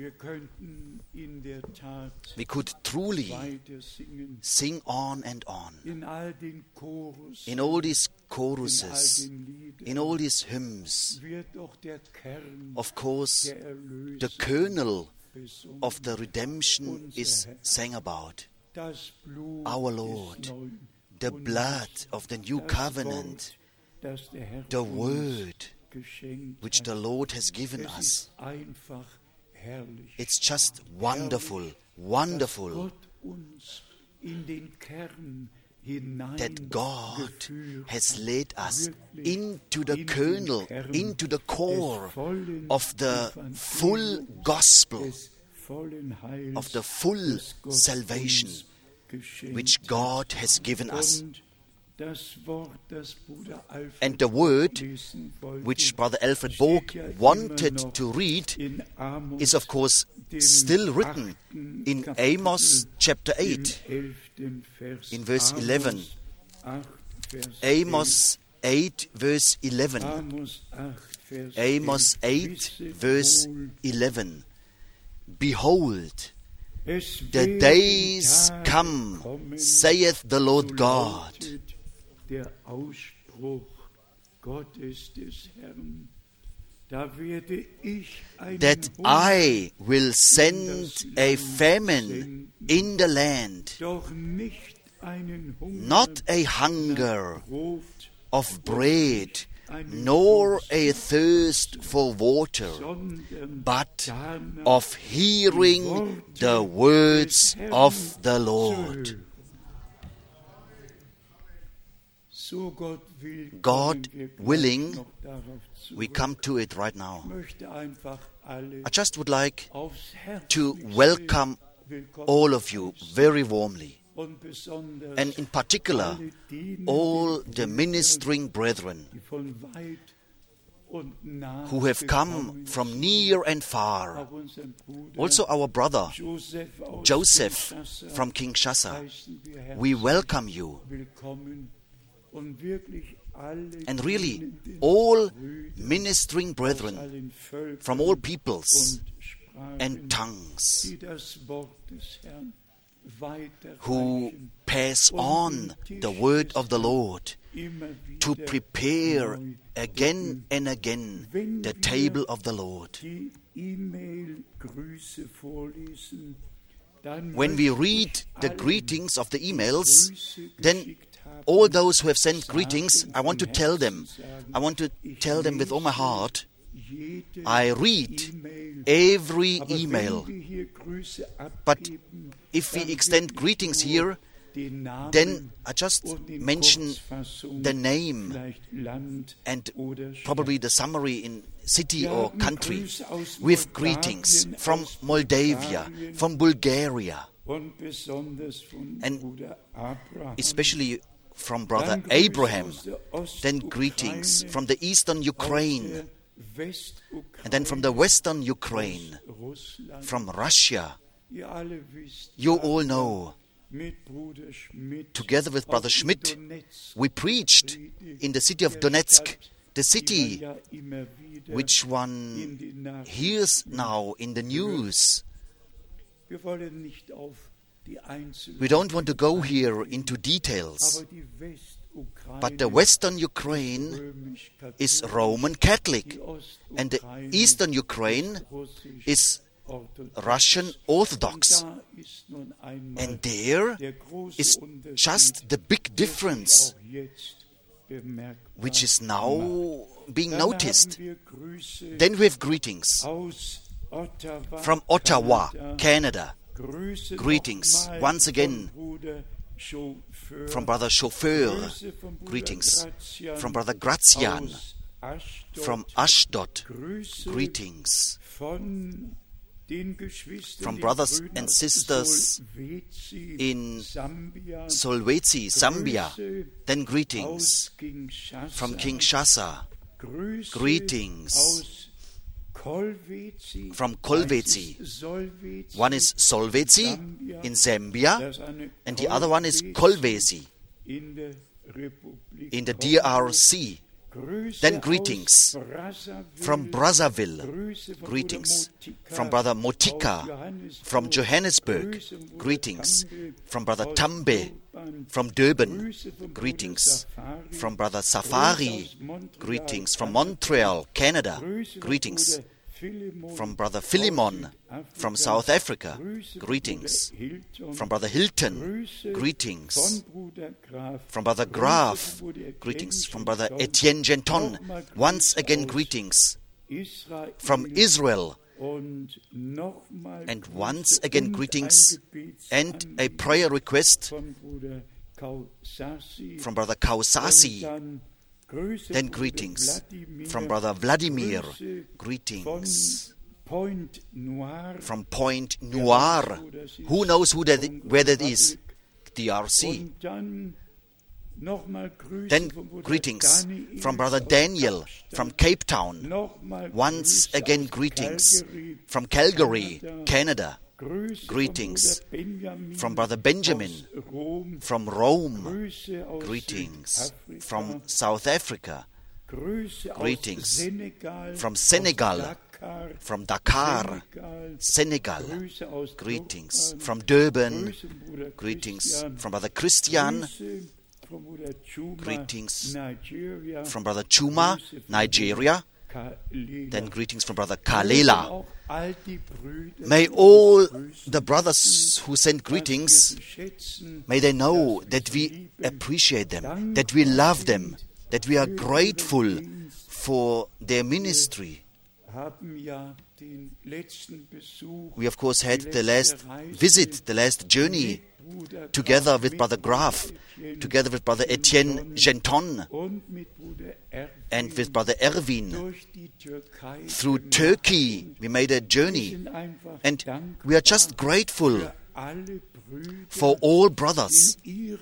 We could truly sing on and on. In all these choruses, in all these hymns, of course, the kernel of the redemption is sang about. Our Lord, the blood of the new covenant, the word which the Lord has given us. It's just wonderful, wonderful that God has led us into the kernel, into the core of the full gospel, of the full salvation which God has given us. And the word which Brother Alfred Borg wanted to read is of course still written in Amos chapter 8, in verse 11. Amos 8 verse 11. Amos 8 verse 11. Behold, the days come, saith the Lord God, that I will send a famine in the land, not a hunger of bread, nor a thirst for water, but of hearing the words of the Lord. God willing, we come to it right now. I just would like to welcome all of you very warmly, and in particular all the ministering brethren who have come from near and far. Also our brother Joseph from Kinshasa. We welcome you. And really, all ministering brethren from all peoples and tongues who pass on the word of the Lord to prepare again and again the table of the Lord. When we read the greetings of the emails, then all those who have sent greetings, I want to tell them with all my heart, I read every email. But if we extend greetings here, then I just mention the name and probably the summary in city or country with greetings from Moldavia, from Bulgaria, and especially from Brother Abraham, then greetings from the eastern Ukraine, and then from the western Ukraine, from Russia. You all know, together with Brother Schmidt, we preached in the city of Donetsk, the city which one hears now in the news. We don't want to go here into details, but the Western Ukraine is Roman Catholic, and the Eastern Ukraine is Russian Orthodox. And there is just the big difference, which is now being noticed. Then we have greetings from Ottawa, Canada. Greetings once again from Brother Chauffeur. Greetings from Brother Grazian from Ashdod. Greetings from brothers and sisters in Solwezi, Zambia. Then greetings from Kinshasa. Greetings from Kolwezi. One is Solwezi in Zambia, and the other one is Kolwezi in the DRC. Then greetings from Brazzaville, greetings from Brother Motika, from Johannesburg, greetings from Brother Tambe, from Durban, greetings from Brother Safari, greetings from Montreal, Canada, greetings from Brother Philemon from South Africa, greetings from Brother Hilton, greetings from Brother Graf, greetings from Brother Etienne Genton, once again greetings from Israel, and once again greetings and a prayer request from Brother Kausasi. Then greetings from Brother Vladimir, greetings from Point Noir. Who knows where that is? DRC. Then greetings from Brother Daniel from Cape Town. Once again greetings from Calgary, Canada. Greetings from Brother Benjamin from Rome. Greetings from South Africa. Greetings from Senegal, from Dakar, Senegal. Greetings from Durban. Greetings from Brother Christian. Greetings from Brother Chuma, Nigeria. Then greetings from Brother Kalela. May all the brothers who send greetings, may they know that we appreciate them, that we love them, that we are grateful for their ministry. We of course had the last visit, the last journey, together with Brother Graf, together with Brother Etienne Genton, and with Brother Erwin. Through Turkey, we made a journey, and we are just grateful for all brothers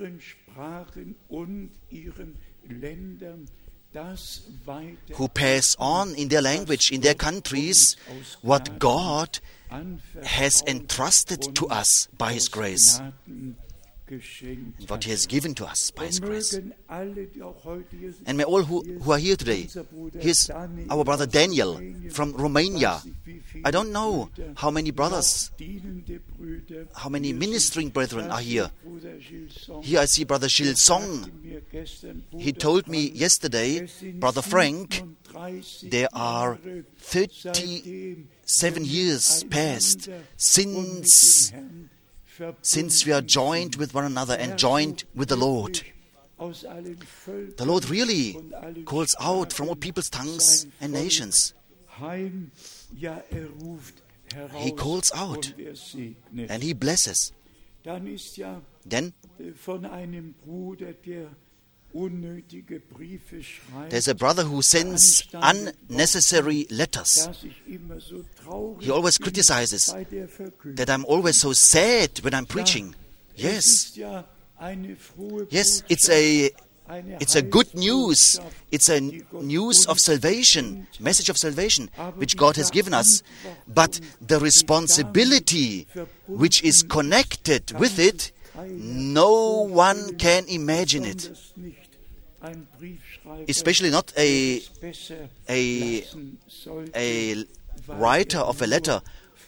who pass on in their language, in their countries, what God has entrusted to us by His grace, and what He has given to us by His grace. And may all who are here today, here's our brother Daniel from Romania. I don't know how many brothers, how many ministering brethren are here. Here I see Brother Gilles Song. He told me yesterday, Brother Frank, there are 37 years past since we are joined with one another and joined with the Lord. The Lord really calls out from all people's tongues and nations. He calls out and He blesses. Then there's a brother who sends unnecessary letters. He always criticizes that I'm always so sad when I'm preaching. Yes, it's a good news. It's a news of salvation, message of salvation, which God has given us. But the responsibility which is connected with it, no one can imagine it. Especially not a writer of a letter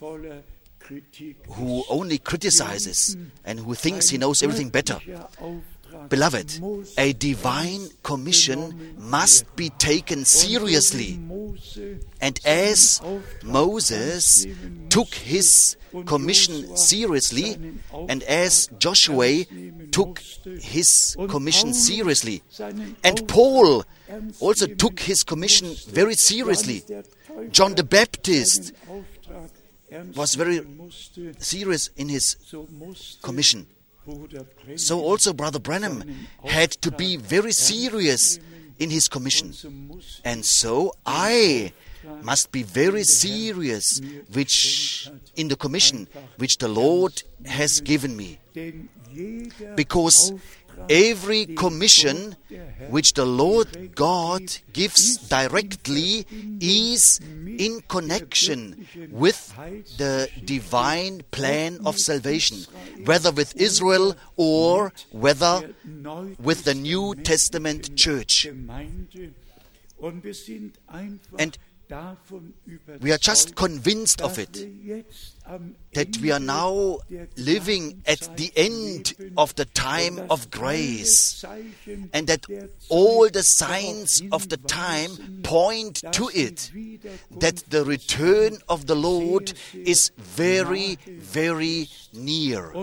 who only criticizes and who thinks he knows everything better. Beloved, a divine commission must be taken seriously. And as Moses took his commission seriously, and as Joshua took his commission seriously, and Paul also took his commission very seriously. John the Baptist was very serious in his commission. So also Brother Branham had to be very serious in his commission. And so I must be very serious in the commission which the Lord has given me. Because every commission which the Lord God gives directly is in connection with the divine plan of salvation, whether with Israel or whether with the New Testament church. And we are just convinced of it, that we are now living at the end of the time of grace, and that all the signs of the time point to it, that the return of the Lord is very, very near.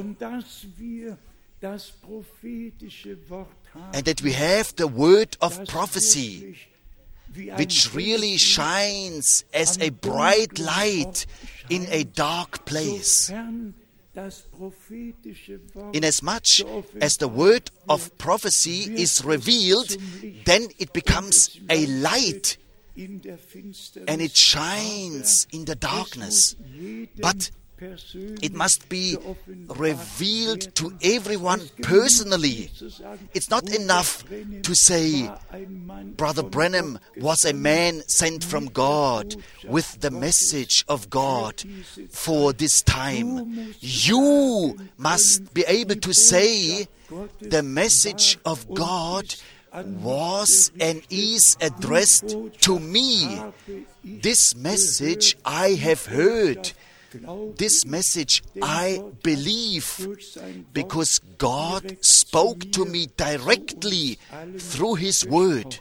And that we have the word of prophecy, which really shines as a bright light in a dark place. Inasmuch as the word of prophecy is revealed, then it becomes a light, and it shines in the darkness. But it must be revealed to everyone personally. It's not enough to say, Brother Branham was a man sent from God with the message of God for this time. You must be able to say, the message of God was and is addressed to me. This message I have heard. This message I believe, because God spoke to me directly through His Word.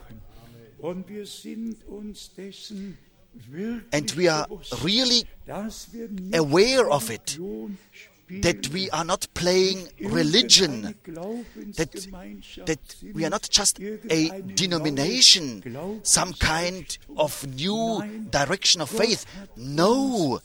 And we are really aware of it, that we are not playing religion, that we are not just a denomination, some kind of new direction of faith. No,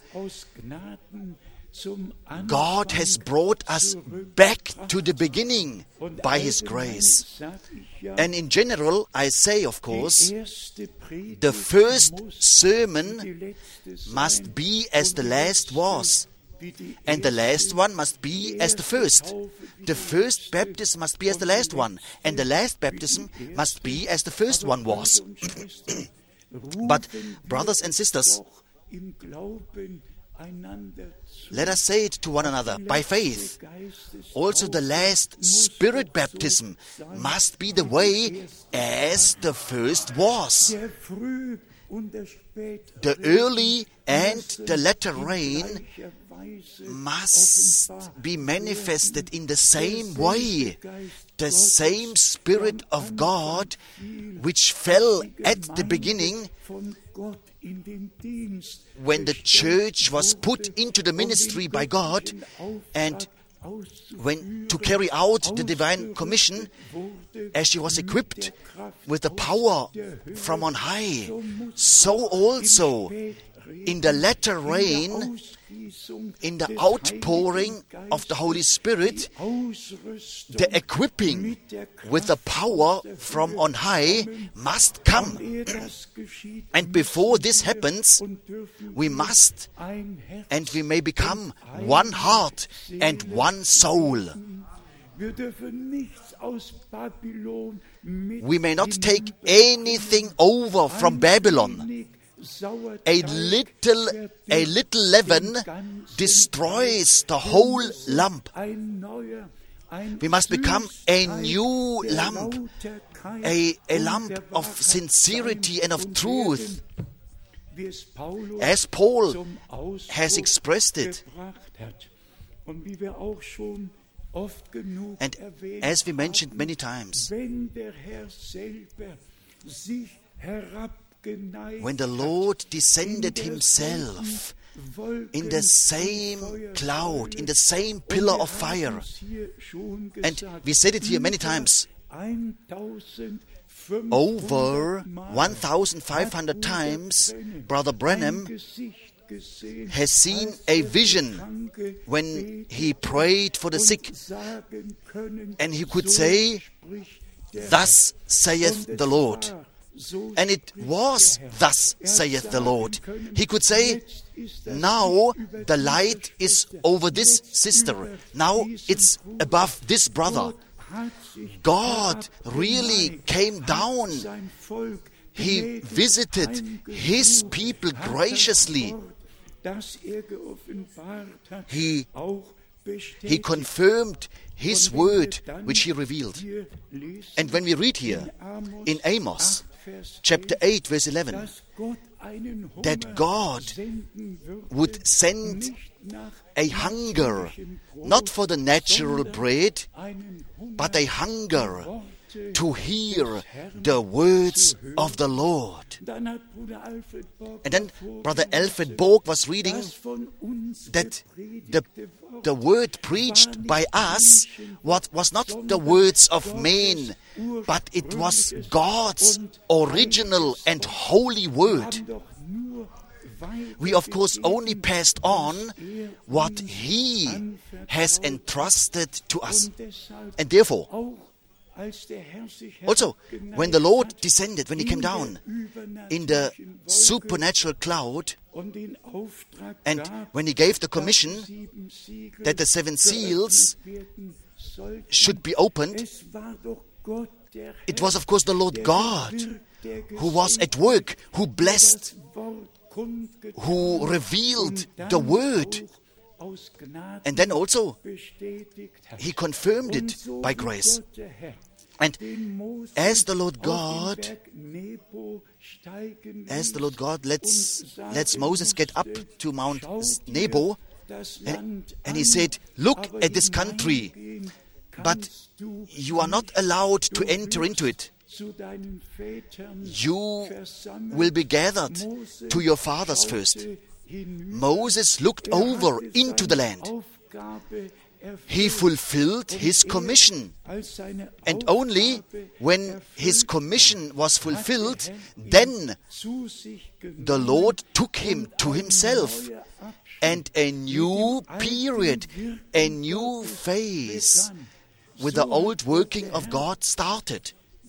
God has brought us back to the beginning by His grace. And in general, I say, of course, the first sermon must be as the last was. And the last one must be as the first. The first baptism must be as the last one. And the last baptism must be as the first one was. But, brothers and sisters, let us say it to one another, by faith. Also the last Spirit baptism must be the way as the first was. The early and the latter rain must be manifested in the same way. The same Spirit of God which fell at the beginning when the church was put into the ministry by God, and when to carry out the divine commission, as she was equipped with the power from on high, so also in the latter rain, in the outpouring of the Holy Spirit, the equipping with the power from on high must come. And before this happens, we must and we may become one heart and one soul. We may not take anything over from Babylon. A little leaven destroys the whole lump. We must become a new lump, a lump of sincerity and of truth, as Paul has expressed it. And as we mentioned many times, when the Lord descended Himself in the same cloud, in the same pillar of fire, and we said it here many times, over 1,500 times, Brother Branham has seen a vision when he prayed for the sick, and he could say, "Thus saith the Lord." And it was, "Thus saith the Lord." He could say, "Now the light is over this sister. Now it's above this brother." God really came down. He visited His people graciously. He confirmed His word, which He revealed. And when we read here in Amos chapter 8, verse 11, that God would send a hunger, not for the natural bread, but a hunger to hear the words of the Lord. And then Brother Alfred Borg was reading that the word preached by us was not the words of men, but it was God's original and holy word. We, of course, only passed on what He has entrusted to us. And therefore, also, when the Lord descended, when He came down in the supernatural cloud, and when He gave the commission that the 7 seals should be opened, it was, of course, the Lord God who was at work, who blessed, who revealed the word. And then also, He confirmed it by grace. And as the Lord God lets Moses get up to Mount Nebo, and he said, "Look at this country, but you are not allowed to enter into it. You will be gathered to your fathers first." Moses looked over into the land. He fulfilled his commission. And only when his commission was fulfilled, then the Lord took him to Himself. And a new period, a new phase with the old working of God started.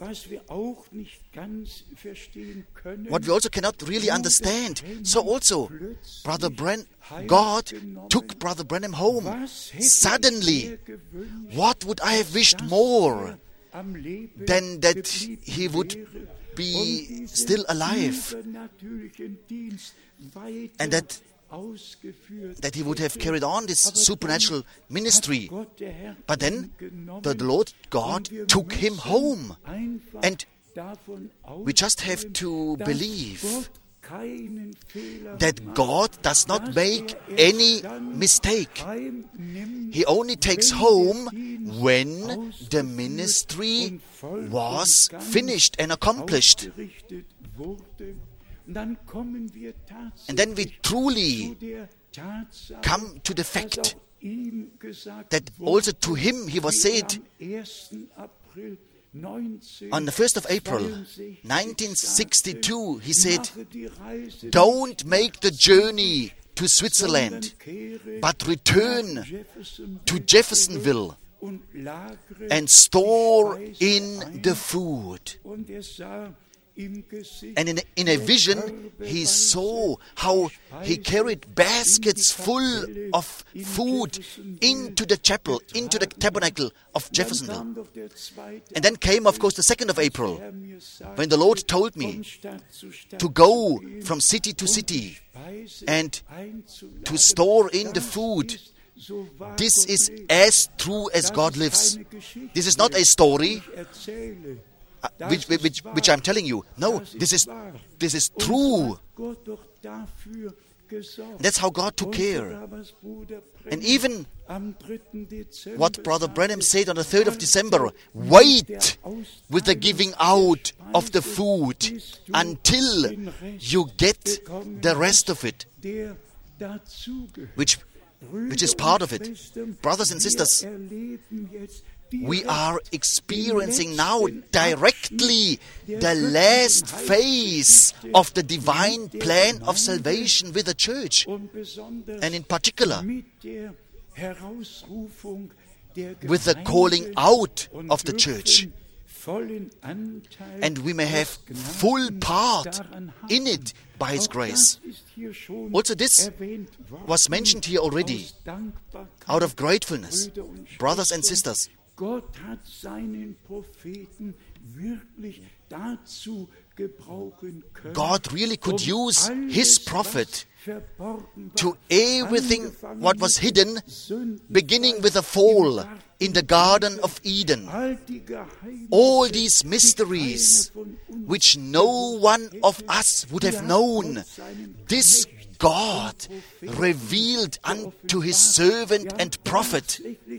What we also cannot really understand. So also, God took Brother Branham home. Suddenly, what would I have wished more than that he would be still alive, and that he would have carried on this supernatural ministry. But then the Lord God took him home. And we just have to believe that God does not make any mistake. He only takes home when the ministry was finished and accomplished. And then we truly come to the fact that also to him he was said on the 1st of April 1962, he said, "Don't make the journey to Switzerland, but return to Jeffersonville and store in the food." And in a vision, he saw how he carried baskets full of food into the chapel, into the tabernacle of Jeffersonville. And then came, of course, the 2nd of April, when the Lord told me to go from city to city and to store in the food. This is as true as God lives. This is not a story which I'm telling you. No, this is true. That's how God took care. And even what Brother Branham said on the 3rd of December, wait with the giving out of the food until you get the rest of it, which is part of it. Brothers and sisters, we are experiencing now directly the last phase of the divine plan of salvation with the church, and in particular with the calling out of the church. And we may have full part in it by His grace. Also, this was mentioned here already. Out of gratefulness, brothers and sisters, God really could use His prophet to everything what was hidden, beginning with the fall in the Garden of Eden. All these mysteries which no one of us would have known, this God revealed unto His servant and prophet.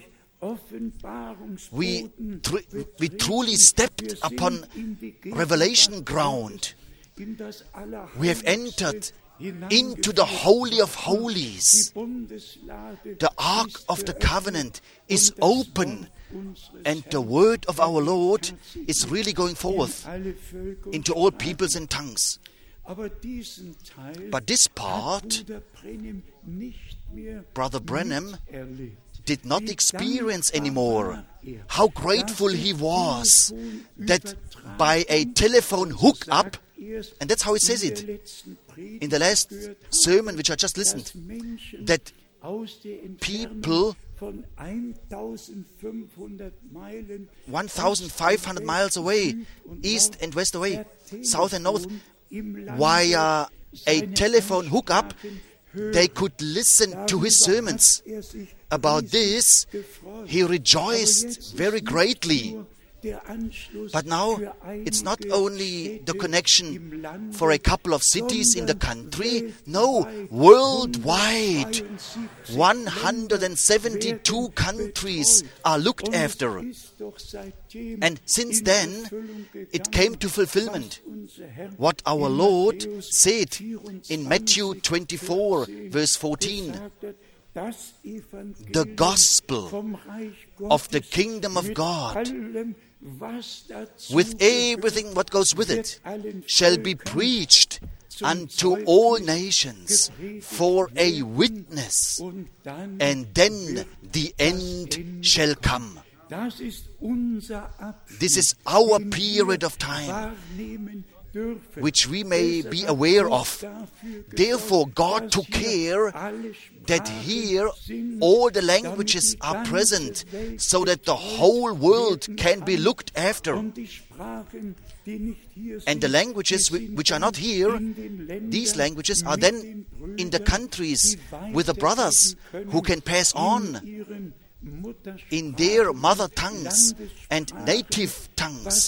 We truly stepped upon revelation ground. We have entered into the Holy of Holies. The Ark of the Covenant is open, and the word of our Lord is really going forth into all peoples and tongues. But this part, Brother Branham did not experience anymore. How grateful he was that by a telephone hookup, and that's how he says it in the last sermon which I just listened, that people 1,500 miles away, east and west away, south and north, via a telephone hookup, they could listen to his sermons. About this, he rejoiced very greatly. But now, it's not only the connection for a couple of cities in the country. No, worldwide, 172 countries are looked after. And since then, it came to fulfillment what our Lord said in Matthew 24, verse 14. The gospel of the kingdom of God, with everything what goes with it, shall be preached unto all nations for a witness, and then the end shall come. This is our period of time, which we may be aware of. Therefore, God took care that here all the languages are present, so that the whole world can be looked after. And the languages which are not here, these languages are then in the countries with the brothers who can pass on in their mother tongues and native tongues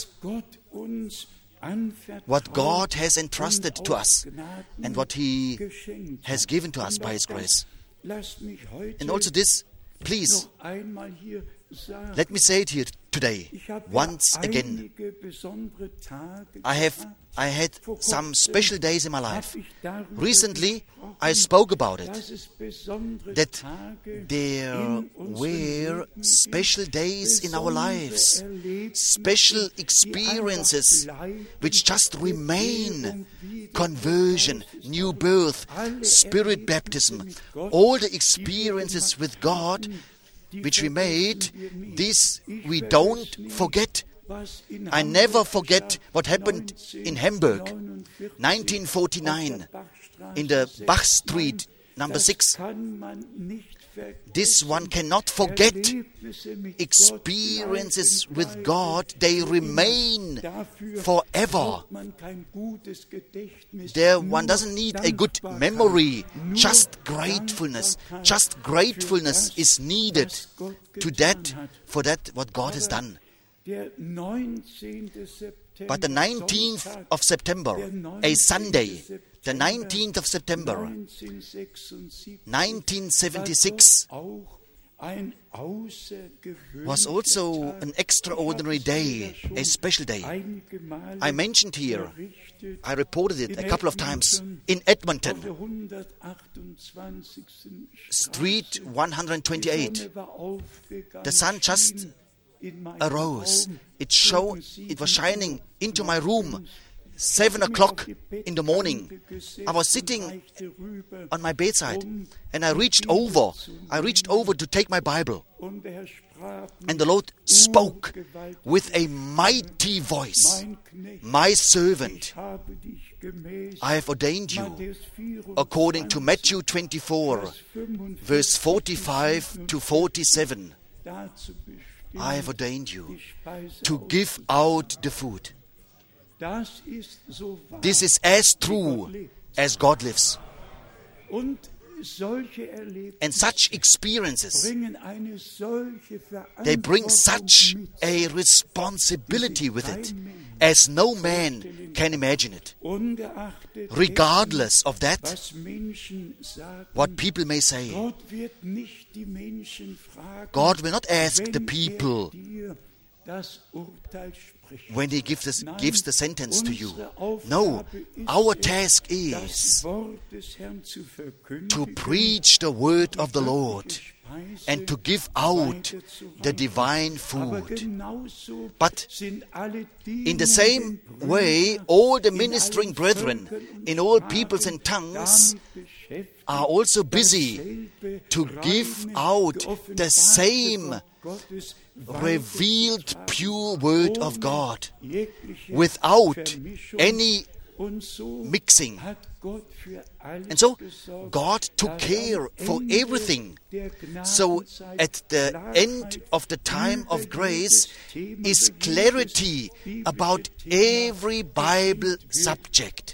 what God has entrusted to us and what He has given to us by His grace. And also this, please, let me say it here today, once again. I had some special days in my life. Recently, I spoke about it, that there were special days in our lives, special experiences which just remain. Conversion, new birth, spirit baptism, all the experiences with God which we made, this we don't forget. I never forget what happened in Hamburg, 1949, in the Bach Street, number 6. This one cannot forget. Experiences with God, they remain forever. There one doesn't need a good memory, just gratefulness. Just gratefulness is needed to that, for that what God has done. But the 19th of September, a Sunday, the 19th of September, 1976, was also an extraordinary day, a special day. I mentioned here, I reported it a couple of times, in Edmonton, Street 128. The sun just arose. It was shining into my room. 7 o'clock in the morning. I was sitting on my bedside, and I reached over to take my Bible. And the Lord spoke with a mighty voice. My servant, I have ordained you, according to Matthew 24, verse 45 to 47. I have ordained you to give out the food. This is as true as God lives. And such experiences, they bring such a responsibility with it, as no man can imagine it. Regardless of that, what people may say, God will not ask the people when He gives the sentence to you. No, our task is to preach the word of the Lord and to give out the divine food. But in the same way, all the ministering brethren in all peoples and tongues are also busy to give out the same revealed pure word of God without any mixing. And so God took care for everything. So at the end of the time of grace is clarity about every Bible subject.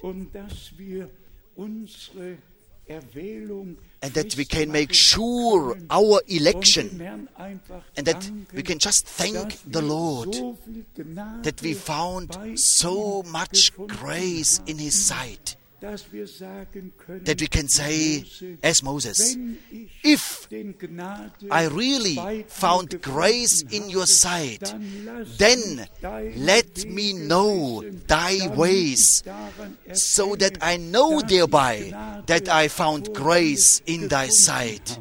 And that we can make sure our election, and that we can just thank the Lord that we found so much grace in His sight, that we can say, as Moses, if I really found grace in your sight, then let me know thy ways, so that I know thereby that I found grace in thy sight.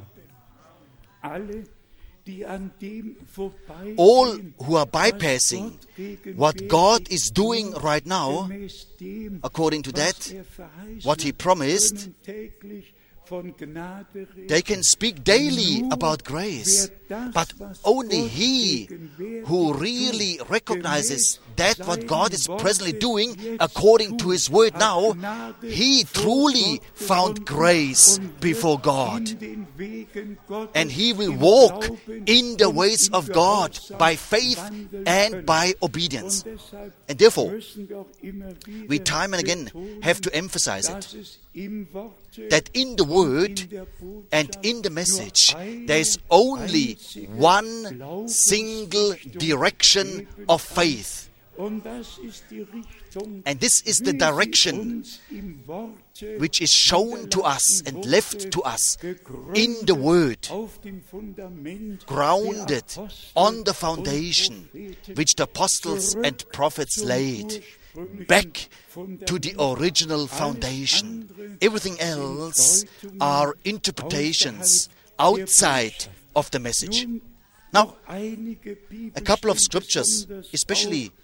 All who are bypassing what God is doing right now, according to that, what He promised, they can speak daily about grace, but only he who really recognizes that what God is presently doing according to His word now, he truly found grace before God. And he will walk in the ways of God by faith and by obedience. And therefore, we time and again have to emphasize it, that in the Word and in the message, there is only one single direction of faith. And this is the direction which is shown to us and left to us in the Word, grounded on the foundation which the apostles and prophets laid, back to the original foundation. Everything else are interpretations outside of the message. Now, a couple of scriptures, especially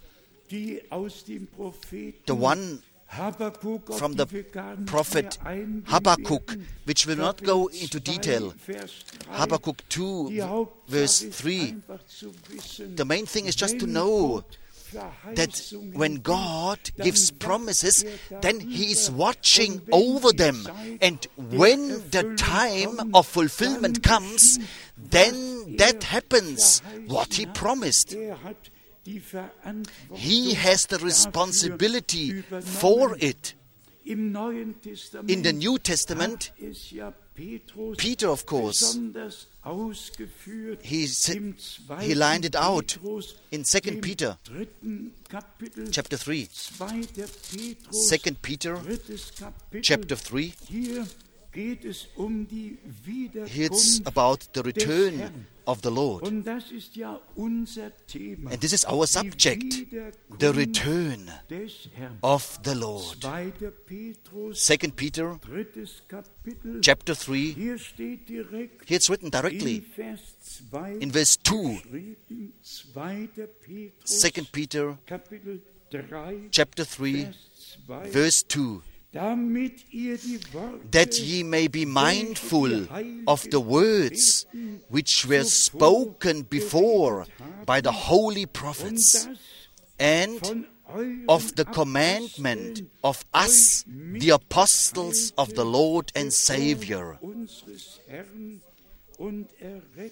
the one from the prophet Habakkuk, which will not go into detail. Habakkuk 2, verse 3. The main thing is just to know that when God gives promises, then He is watching over them. And when the time of fulfillment comes, then that happens, what He promised. He has the responsibility for it. In the New Testament, Peter, of course, he lined it out in 2 Peter chapter 3. 2 Peter chapter 3. Here it's about the return of the Lord. And this is our subject, the return of the Lord. 2 Peter chapter 3, here it's written directly in verse 2. 2 Peter chapter 3, verse 2. That ye may be mindful of the words which were spoken before by the holy prophets, and of the commandment of us, the apostles of the Lord and Savior.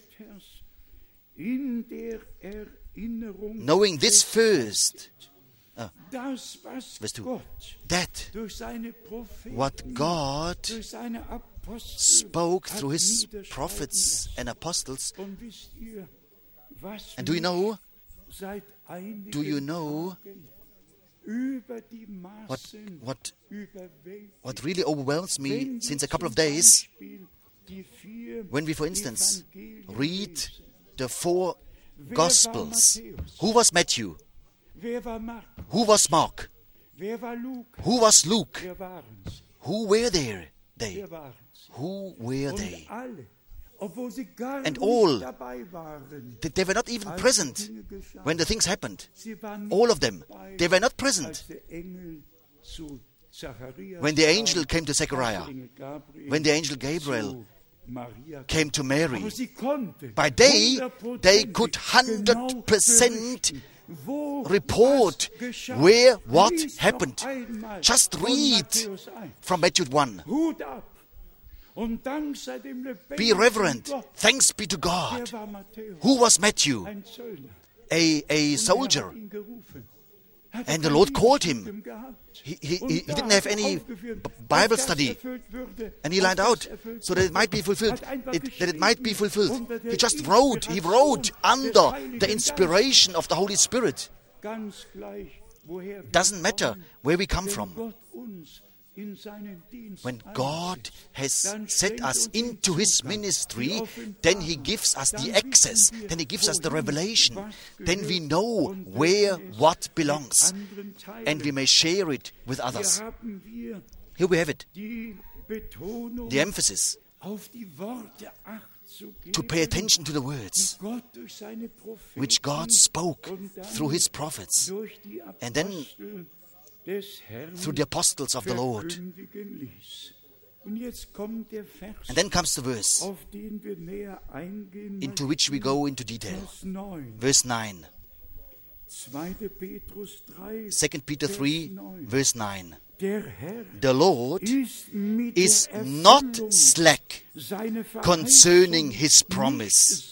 Knowing this first, Verse 2. That what God spoke through His prophets and apostles. And do you know what really overwhelms me since a couple of days? When we, for instance, read the 4 Gospels. Who was Matthew? Who was Mark? Who was Luke? Who were they? Who were they? And all, they were not even present when the things happened. All of them, they were not present when the angel came to Zechariah, when the angel Gabriel came to Mary. By day, they could 100% report where what happened. Just read from Matthew 1. Be reverent. Thanks be to God. Who was Matthew? A soldier. And the Lord called him. He didn't have any Bible study. And he lined out so that it might be fulfilled. He just wrote. He wrote under the inspiration of the Holy Spirit. Doesn't matter where we come from. When God has set us into His ministry, then He gives us the access, then He gives us the revelation, then we know where what belongs, and we may share it with others. Here we have it, the emphasis, to pay attention to the words which God spoke through His prophets, and then through the apostles of the Lord. And then comes the verse into which we go into detail. Verse 9. 2 Peter 3, verse 9. The Lord is not slack concerning His promise,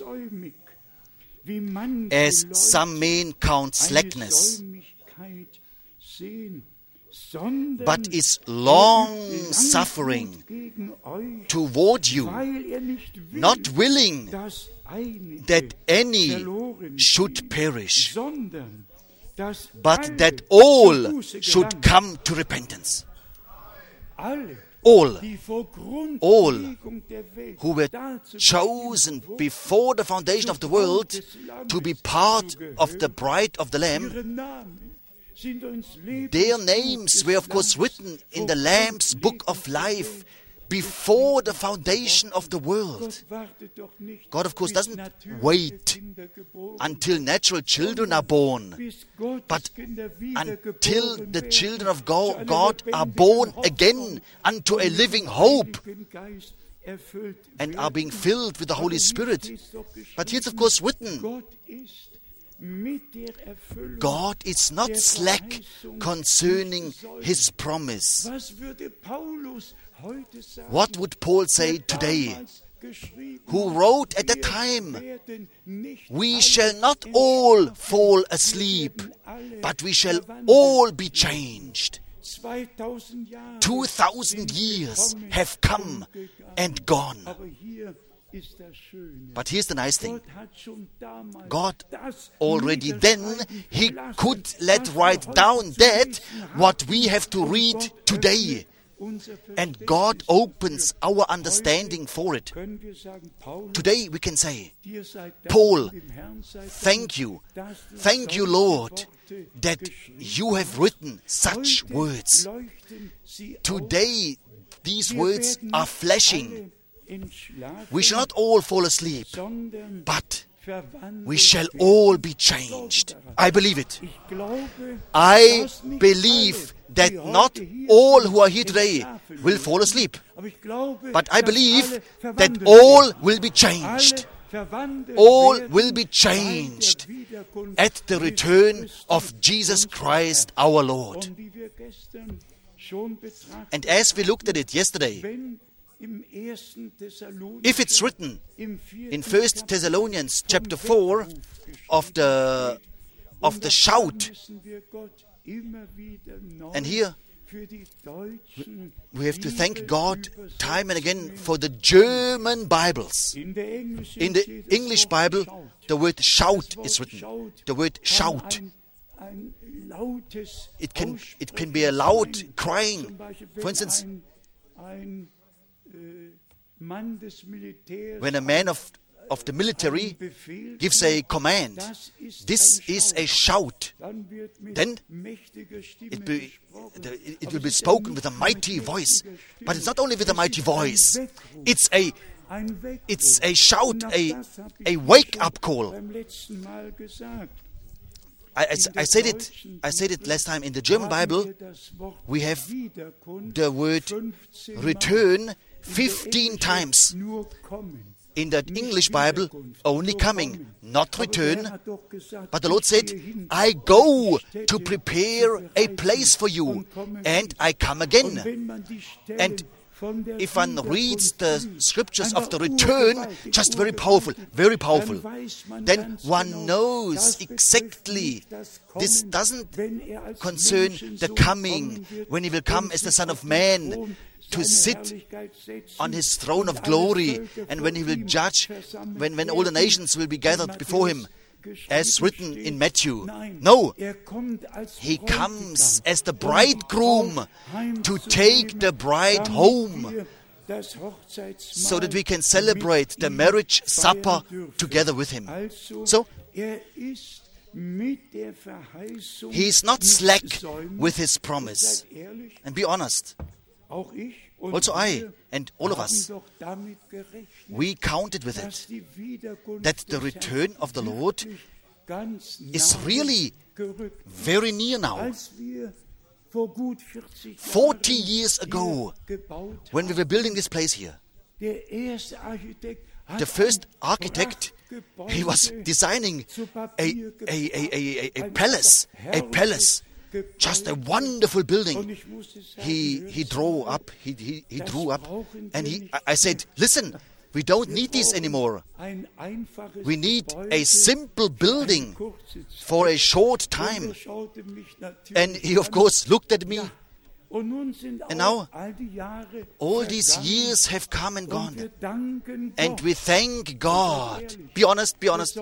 as some men count slackness, but is long-suffering toward you, not willing that any should perish, but that all should come to repentance. All who were chosen before the foundation of the world to be part of the bride of the Lamb, their names were of course written in the Lamb's book of life before the foundation of the world. God of course doesn't wait until natural children are born, but until the children of God are born again unto a living hope and are being filled with the Holy Spirit. But here's of course written, God is not slack concerning His promise. What would Paul say today, who wrote at that time, we shall not all fall asleep, but we shall all be changed. 2,000 years have come and gone. But here's the nice thing. God already then, He could let write down that what we have to read today. And God opens our understanding for it. Today we can say, Paul, thank you, Lord, that you have written such words. Today these words are flashing. We shall not all fall asleep, but we shall all be changed. I believe it. I believe that not all who are here today will fall asleep, but I believe that all will be changed. All will be changed at the return of Jesus Christ our Lord. And as we looked at it yesterday, if it's written in 1 Thessalonians chapter 4 of the shout And here we have to thank God time and again for the German Bibles. In the English Bible, the word shout is written. The word shout. It can be a loud crying. For instance, when a man of the military gives a command, this is a shout, then it will be spoken with a mighty voice. But it's not only with a mighty voice, it's a shout, a wake-up call. I said it last time. In the German Bible, we have the word return 15 times. In the English Bible, only coming, not return. But the Lord said, I go to prepare a place for you, and I come again. And if one reads the scriptures of the return, just very powerful, then one knows exactly this doesn't concern the coming, when He will come as the Son of Man to sit on His throne of glory, and when He will judge, when all the nations will be gathered before Him, as written in Matthew. No, He comes as the bridegroom to take the bride home, so that we can celebrate the marriage supper together with Him. So, He is not slack with His promise. And be honest, also I and all of us, we counted with it, that the return of the Lord is really very near now. 40 years ago, when we were building this place here, the first architect, he was designing a palace, just a wonderful building. He drew up, and I said, listen, we don't need this anymore. We need a simple building for a short time. And he, of course, looked at me. And now, all these years have come and gone. And we thank God. Be honest.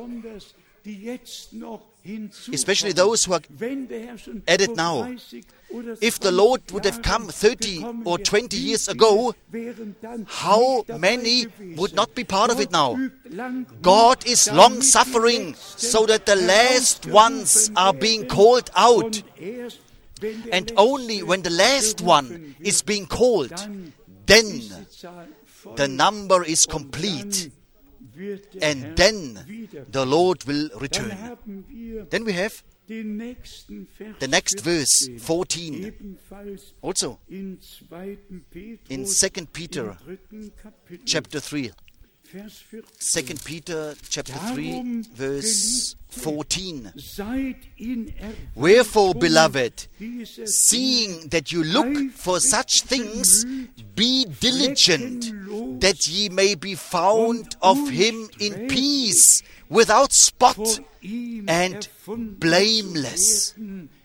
Especially those who are added now. If the Lord would have come 30 or 20 years ago, how many would not be part of it now? God is long-suffering, so that the last ones are being called out. And only when the last one is being called, then the number is complete. And then the Lord will return. Then we have the next verse, 14. Also, in 2 Peter chapter 3. 2 Peter chapter 3, verse 14. Wherefore, beloved, seeing that you look for such things, be diligent, that ye may be found of Him in peace, without spot and blameless.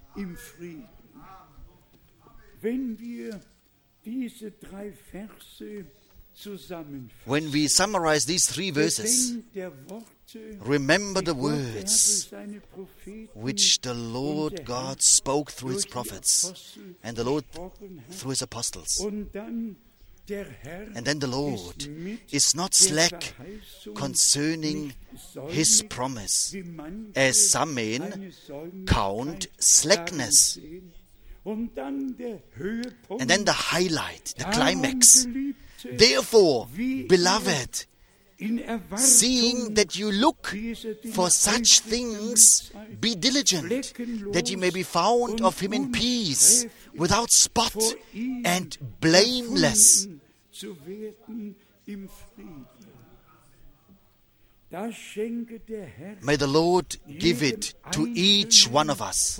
When we summarize these 3 verses, remember the words which the Lord God spoke through His prophets and the Lord through His apostles. And then the Lord is not slack concerning His promise, as some men count slackness. And then the highlight, the climax. Therefore, beloved, seeing that you look for such things, be diligent, that you may be found of Him in peace, without spot and blameless. May the Lord give it to each one of us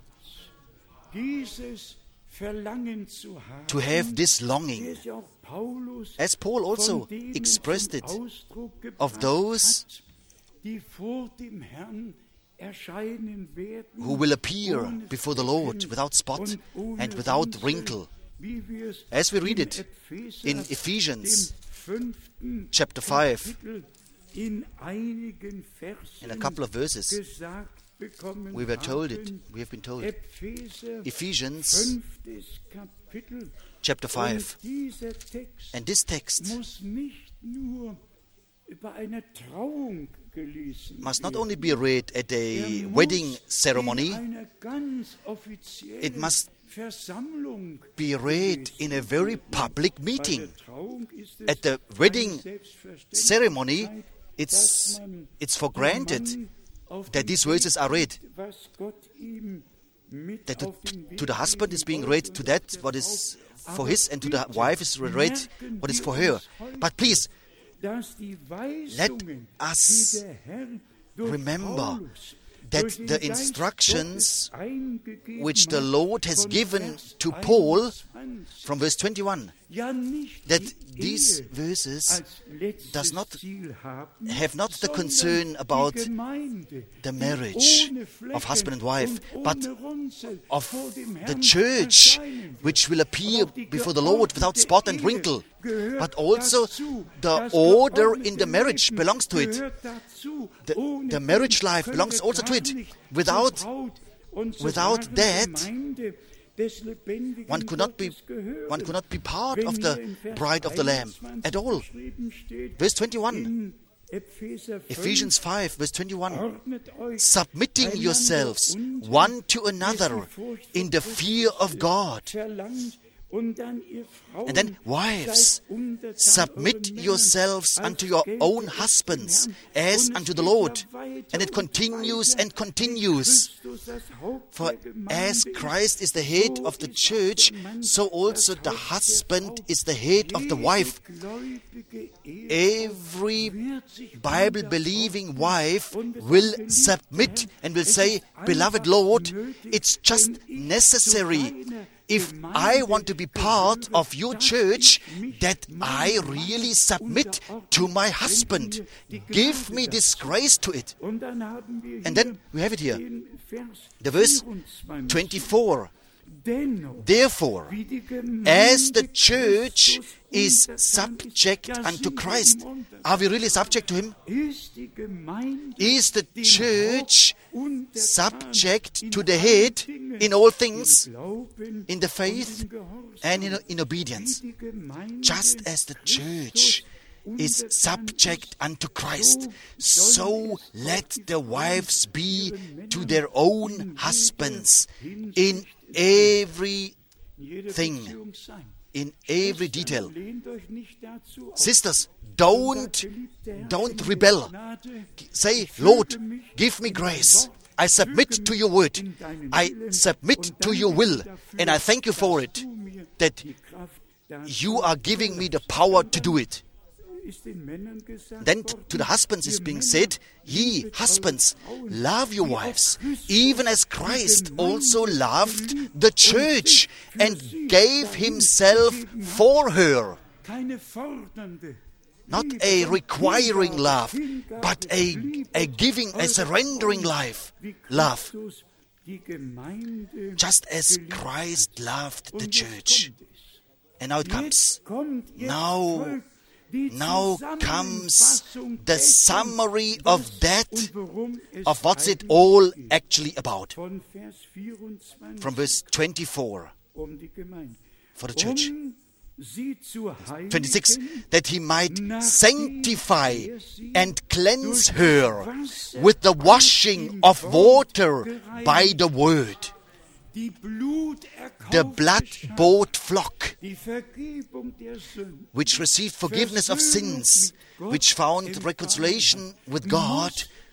to have this longing, as Paul also expressed it, of those who will appear before the Lord without spot and without wrinkle. As we read it in Ephesians chapter 5, in a couple of verses, we have been told. Ephesians chapter 5. And this text must not only be read at a wedding ceremony, it must be read in a very public meeting. At the wedding ceremony, it's for granted that these verses are read. That to the husband is being read to that what is for his, and to the wife is read what is for her. But please, let us remember that the instructions which the Lord has given to Paul from verse 21, that these verses have not the concern about the marriage of husband and wife, but of the church which will appear before the Lord without spot and wrinkle. But also the order in the marriage belongs to it. The marriage life belongs also to it. Without that, one could not be part of the bride of the Lamb at all. Verse 21, Ephesians 5, verse 21, submitting yourselves one to another in the fear of God. And then, wives, submit yourselves unto your own husbands as unto the Lord. And it continues and continues. For as Christ is the head of the church, so also the husband is the head of the wife. Every Bible-believing wife will submit and will say, beloved Lord, it's just necessary, if I want to be part of your church, that I really submit to my husband. Give me this grace to it. And then we have it here. The verse 24. Therefore, as the church is subject unto Christ, are we really subject to Him? Is the church subject to the head in all things, in the faith and in obedience? Just as the church is subject unto Christ, so let the wives be to their own husbands in everything, in every detail. Sisters, don't rebel. Say, Lord, give me grace. I submit to your word. I submit to your will. And I thank you for it, that you are giving me the power to do it. Then to the husbands is being said, ye husbands, love your wives, even as Christ also loved the church and gave himself for her. Not a requiring love, but a giving, a surrendering love. Just as Christ loved the church. And now it comes. Now comes the summary of that, of what's it all actually about. From verse 24, for the church. 26, that he might sanctify and cleanse her with the washing of water by the word. The blood-bought flock, which received forgiveness of sins, which found reconciliation with God,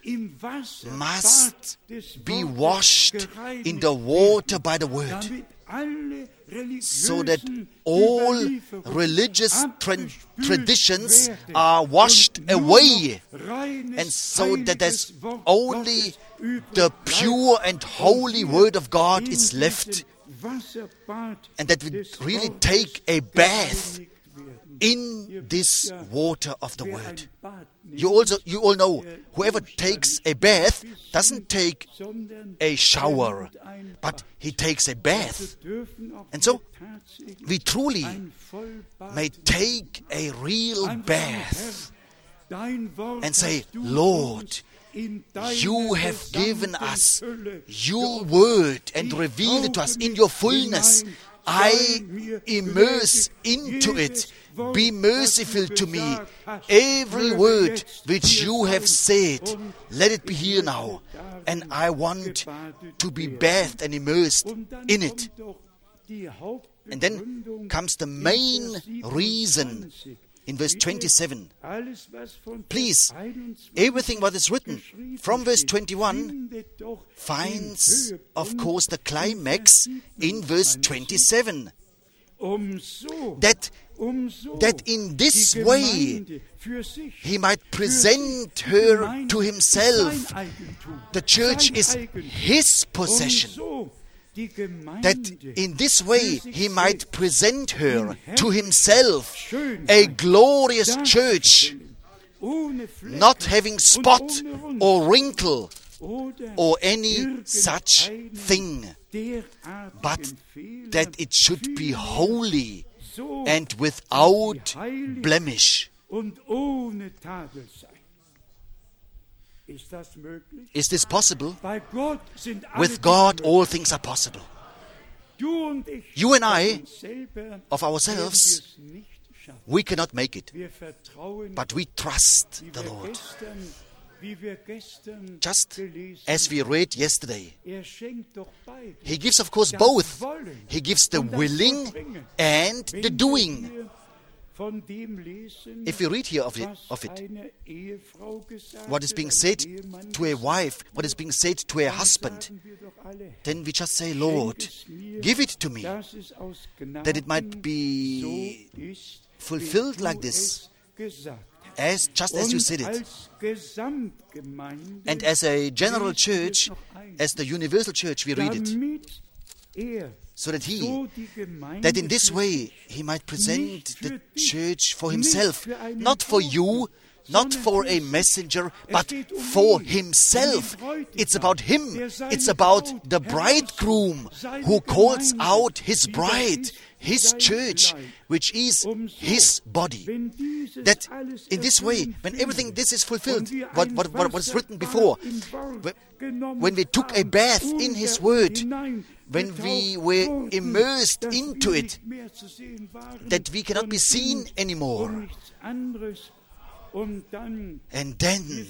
must be washed in the water by the word, so that all religious traditions are washed away, and so that there's only the pure and holy Word of God is left, and that we really take a bath in this water of the Word. You all know, whoever takes a bath doesn't take a shower, but he takes a bath. And so, we truly may take a real bath and say, Lord, you have given us your word and revealed it to us in your fullness. I immerse into it. Be merciful to me. Every word which you have said, let it be here now. And I want to be bathed and immersed in it. And then comes the main reason in verse 27. Please, everything what is written from verse 21 finds, of course, the climax in verse 27. That in this way he might present her to himself. The church is his possession. That in this way he might present her to himself, a glorious church, not having spot or wrinkle or any such thing, but that it should be holy and without blemish. Is this possible? With God, all things are possible. You and I, of ourselves, we cannot make it. But we trust the Lord. Just as we read yesterday, He gives, of course, both. He gives the willing and the doing. If we read here of it, what is being said to a wife, what is being said to a husband, then we just say, Lord, give it to me, that it might be fulfilled like this, just as you said it. And as a general church, as the universal church, we read it. So that that in this way he might present the church for himself, not for you, not for a messenger, but for himself. It's about him. It's about the bridegroom who calls out his bride, his church, which is his body. That in this way, when everything this is fulfilled, what was written before, when we took a bath in his word, when we were immersed into it, that we cannot be seen anymore. And then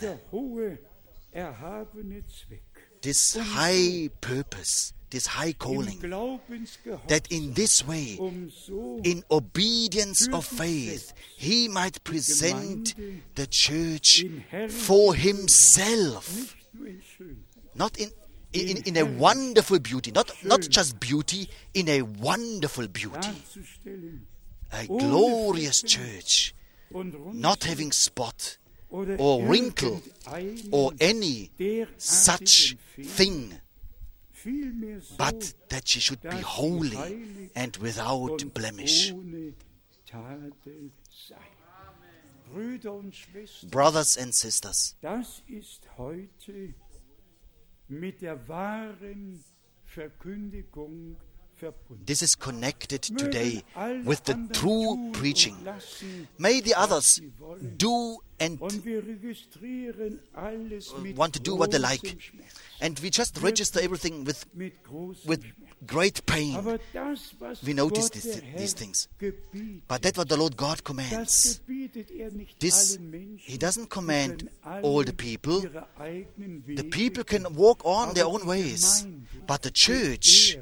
this high purpose, this high calling, that in this way, in obedience of faith, he might present the church for himself, not in a wonderful beauty, not just beauty, in a wonderful beauty, a glorious church, not having spot or wrinkle or any such thing, but that she should be holy and without blemish. Brothers and sisters, this is connected today with the true preaching. May the others do and want to do what they like. And we just register everything with great pain. We notice these things. But that's what the Lord God commands. This, He doesn't command all the people. The people can walk on their own ways. But the church,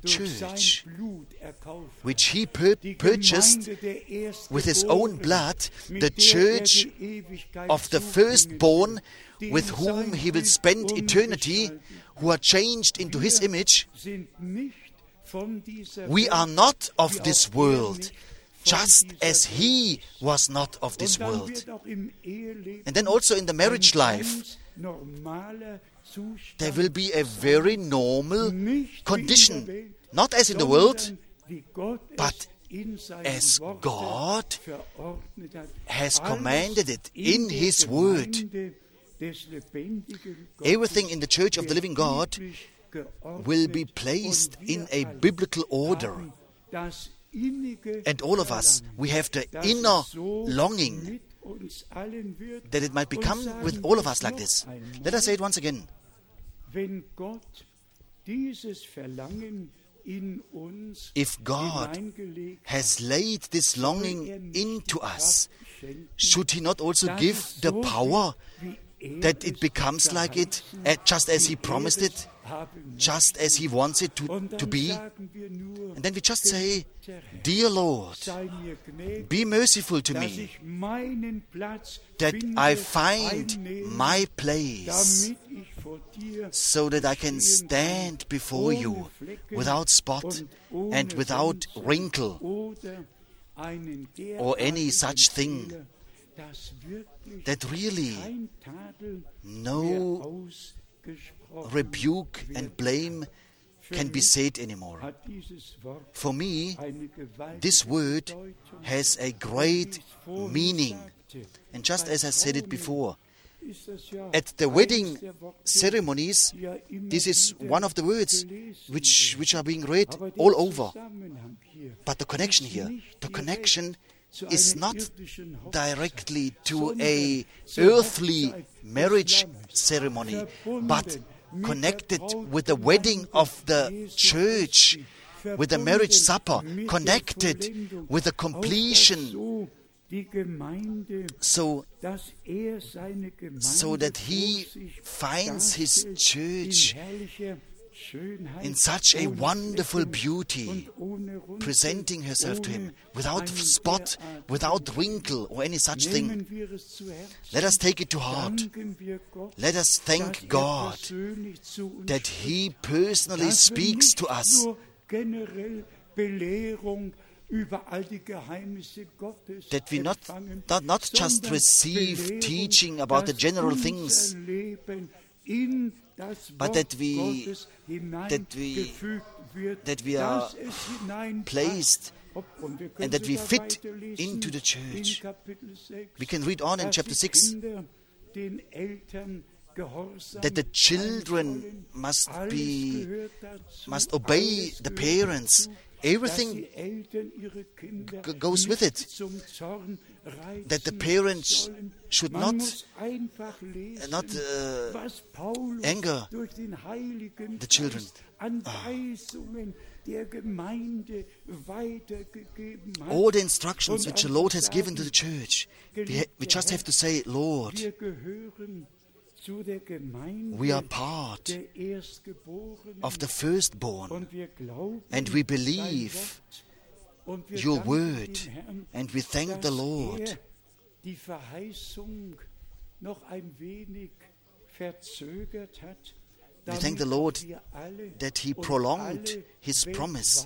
which He purchased with His own blood, the church of the firstborn, with whom He will spend eternity, who are changed into His image. We are not of this world, just as He was not of this world. And then also in the marriage life, there will be a very normal condition, not as in the world, but as God has commanded it in His Word. Everything in the Church of the Living God will be placed in a biblical order. And all of us, we have the inner longing that it might become with all of us like this. Let us say it once again. If God has laid this longing into us, should He not also give the power that it becomes like it, just as He promised it, just as He wants it to be? And then we just say, Dear Lord, be merciful to me, that I find my place, so that I can stand before you without spot and without wrinkle or any such thing, that really no rebuke and blame can be said anymore. For me, this word has a great meaning. And just as I said it before, at the wedding ceremonies, this is one of the words which are being read all over. But the connection here, the connection is not directly to a earthly marriage ceremony, but connected with the wedding of the church, with the marriage supper, connected with the completion, so that He finds His church in such a wonderful beauty, presenting herself to Him without spot, without wrinkle or any such thing. Let us take it to heart. Let us thank God that He personally speaks to us, that we not just receive teaching about the general things, but that we are placed and that we fit into the church. We can read on in chapter 6 that the children must obey the parents. Everything goes with it. That the parents should not anger the children. All the instructions which the Lord has given to the church, we just have to say, Lord, we are part of the firstborn, and we believe your word, and we thank the Lord we thank the Lord that He prolonged His promise,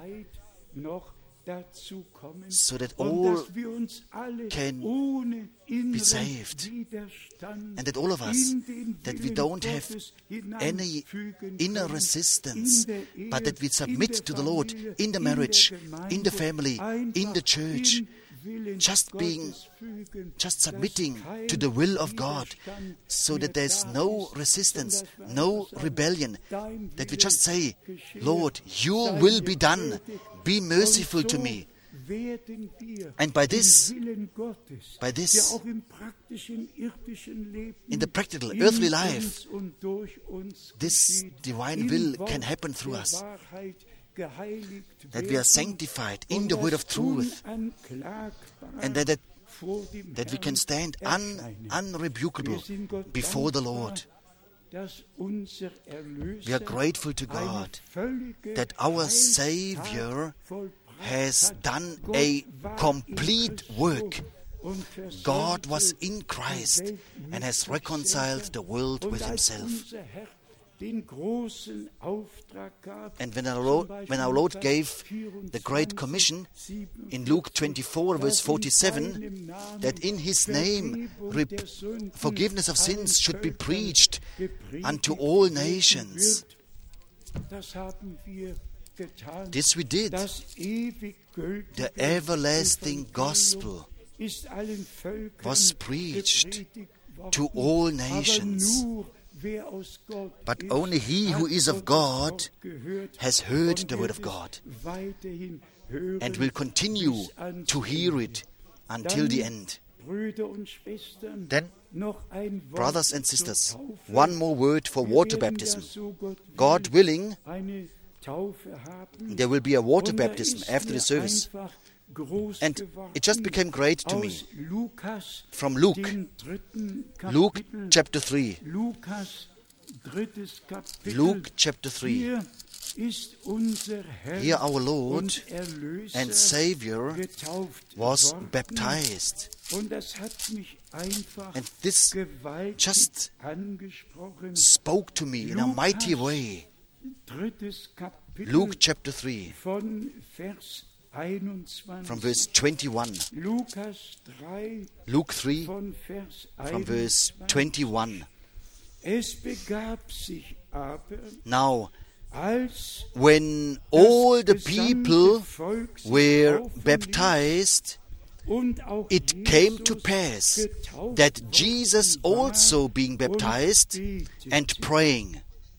so that all can be saved, and that all of us, that we don't have any inner resistance, but that we submit to the Lord in the marriage, in the family, in the church, just submitting to the will of God, so that there's no resistance, no rebellion, that we just say, Lord, your will be done, be merciful to me. And by this, in the practical earthly life, this divine will can happen through us, that we are sanctified in the word of truth, and that we can stand unrebukable before the Lord. We are grateful to God that our Savior has done a complete work. God was in Christ and has reconciled the world with Himself. And when our Lord gave the Great Commission in Luke 24, verse 47, that in His name forgiveness of sins should be preached unto all nations, This we did. The everlasting gospel was preached to all nations. But only he who is of God has heard the word of God and will continue to hear it until the end. Then, brothers and sisters, one more word for water baptism. God willing, there will be a water baptism after the service. And it just became great to me. From Luke chapter 3. Luke chapter 3. Here our Lord and Savior was baptized. And this just spoke to me in a mighty way. Luke chapter 3. From verse 21. Luke 3 from verse 21. Now, when all the people were baptized, it came to pass that Jesus also being baptized and praying,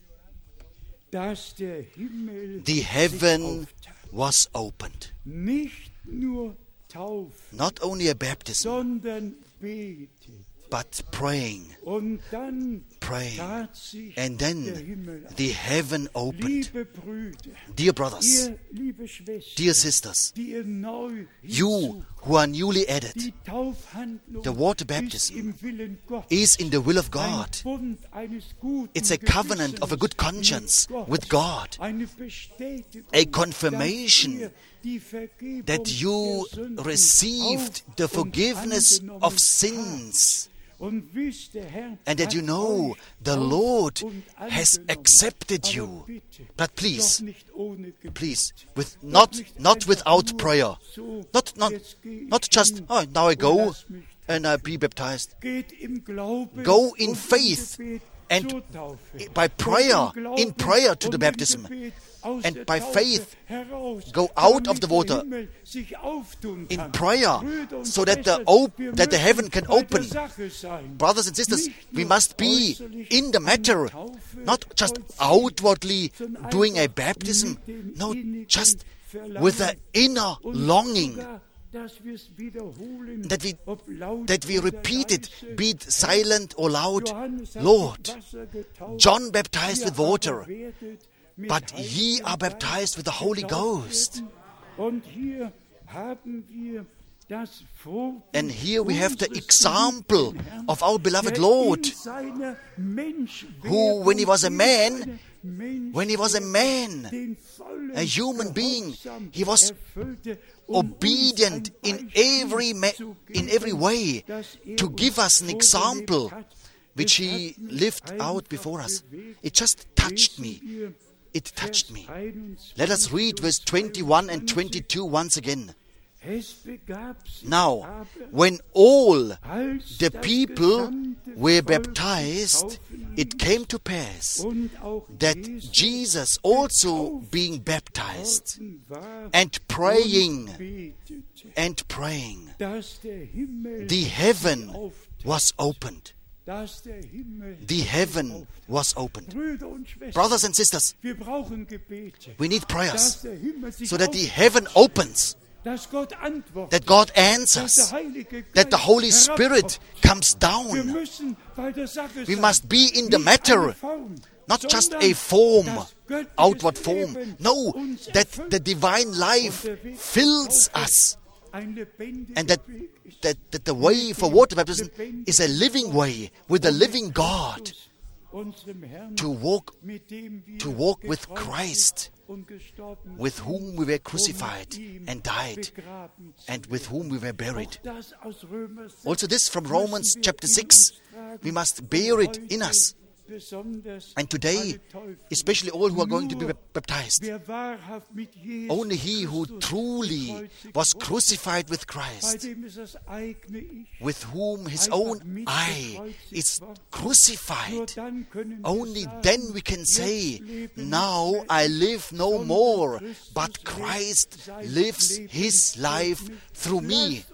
the heaven was opened. Not only a baptism, but praying. And then the heaven opened. Dear brothers, dear sisters, you who are newly added, the water baptism is in the will of God. It's a covenant of a good conscience with God, a confirmation that you received the forgiveness of sins, and that you know the Lord has accepted you. But please, with not without prayer, not just, oh, now I go and I be baptized. Go in faith and by prayer, in prayer to the baptism, and by faith go out of the water in prayer, so that the heaven can open. Brothers and sisters, we must be in the matter, not just outwardly doing a baptism, no, just with an inner longing, that we repeat it, be it silent or loud. Lord, John baptized with water, but ye are baptized with the Holy Ghost. And here we have the example of our beloved Lord, who, when he was a man, a human being, he was obedient in every way to give us an example which he lived out before us. It just touched me. It touched me. Let us read verse 21 and 22 once again. Now, when all the people were baptized, it came to pass that Jesus also being baptized and praying, the heaven was opened. The heaven was opened. Brothers and sisters, we need prayers so that the heaven opens, that God answers, that the Holy Spirit comes down. We must be in the matter, not just a form, outward form. No, that the divine life fills us, and that the way for water baptism is a living way with the living God, to walk with Christ, with whom we were crucified and died, and with whom we were buried. Also this from Romans chapter 6, we must bear it in us. And today, especially all who are going to be baptized, only he who truly was crucified with Christ, with whom his own I is crucified, only then we can say, now I live no more, but Christ lives his life through me.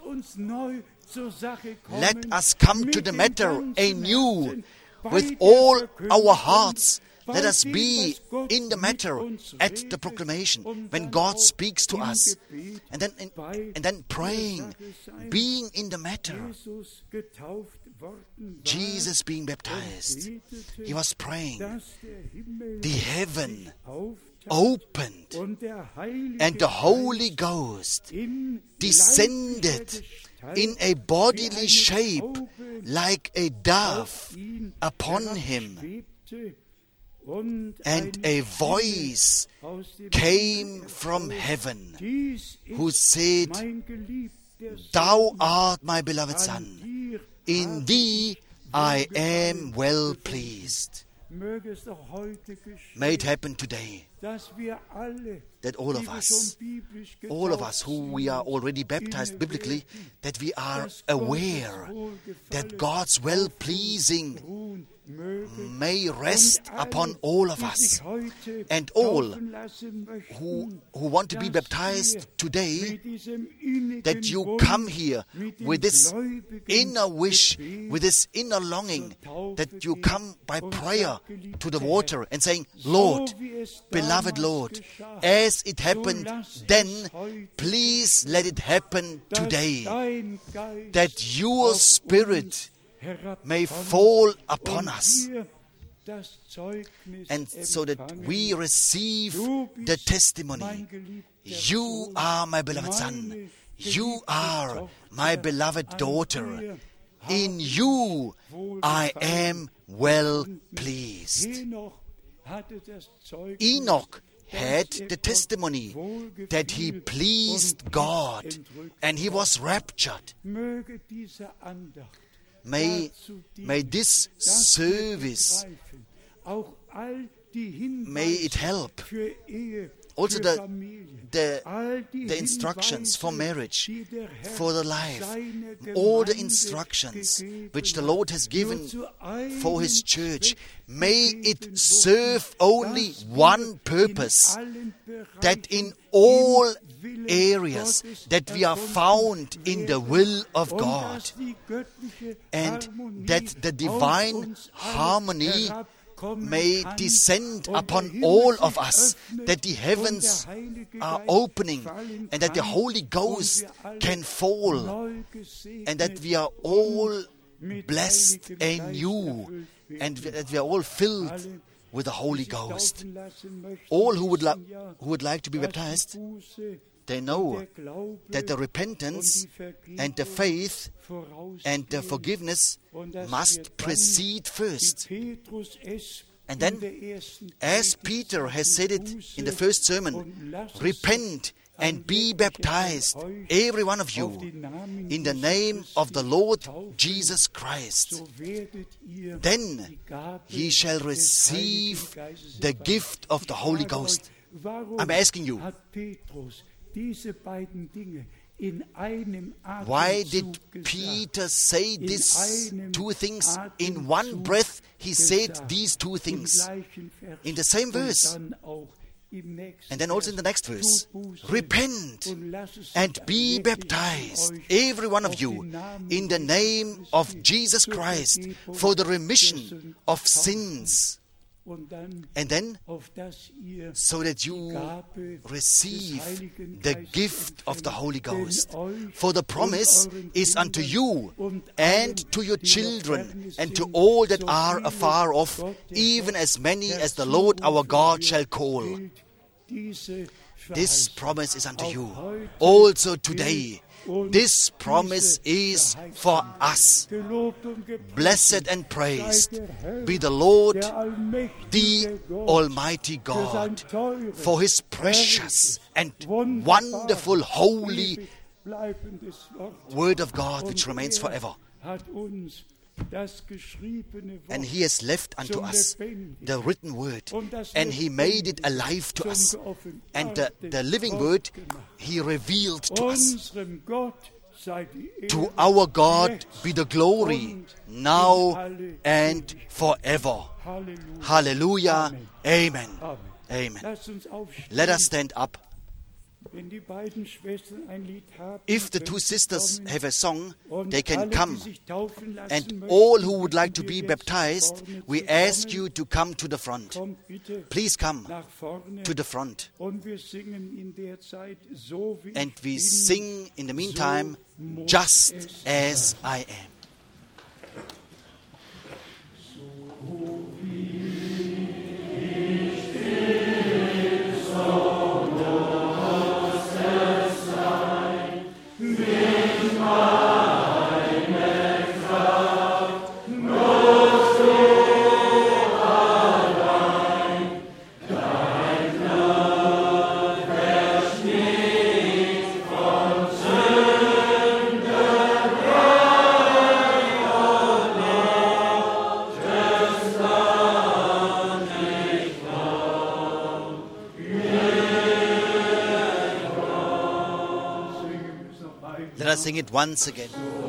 Let us come to the matter anew with all our hearts. Let us be in the matter at the proclamation when God speaks to us, and then praying, being in the matter. Jesus being baptized, he was praying. The heaven opened, and the Holy Ghost descended in a bodily shape like a dove upon him. And a voice came from heaven who said, Thou art my beloved Son, in thee I am well pleased. May it happen today that all of us who we are already baptized biblically, that we are aware that God's well-pleasing may rest upon all of us, and all who want to be baptized today, that you come here with this inner wish, with this inner longing, that you come by prayer to the water and saying, Lord, beloved Lord, as it happened then, please let it happen today, that your Spirit may fall upon us, and so that we receive the testimony. You are my beloved Son. You are my beloved daughter. In you I am well pleased. Enoch had the testimony that he pleased God and he was raptured. May this service, may it help. Also the instructions for marriage, for the life, all the instructions which the Lord has given for His church, may it serve only one purpose, that in all areas that we are found in the will of God, and that the divine harmony may descend upon all of us, that the heavens are opening and that the Holy Ghost can fall, and that we are all blessed anew, and that we are all filled with the Holy Ghost. All who would like to be baptized, they know that the repentance and the faith and the forgiveness must precede first. And then, as Peter has said it in the first sermon, repent and be baptized, every one of you, in the name of the Lord Jesus Christ. Then ye shall receive the gift of the Holy Ghost. I'm asking you, why did Peter say these two things in one breath? He said these two things in the same verse. And then also in the next verse, repent and be baptized, every one of you, in the name of Jesus Christ, for the remission of sins. And then, so that you receive the gift of the Holy Ghost. For the promise is unto you and to your children and to all that are afar off, even as many as the Lord our God shall call. This promise is unto you also today. This promise is for us. Blessed and praised be the Lord, the Almighty God, for His precious and wonderful, holy Word of God, which remains forever. And He has left unto us the written word, and He made it alive to us. And the living word He revealed to us. To our God be the glory, now and forever. Hallelujah. Amen. Amen. Let us stand up. If the two sisters have a song, they can come. And all who would like to be baptized, we ask you to come to the front. Please come to the front. And we sing in the meantime, Just As I Am. Let us sing it once again.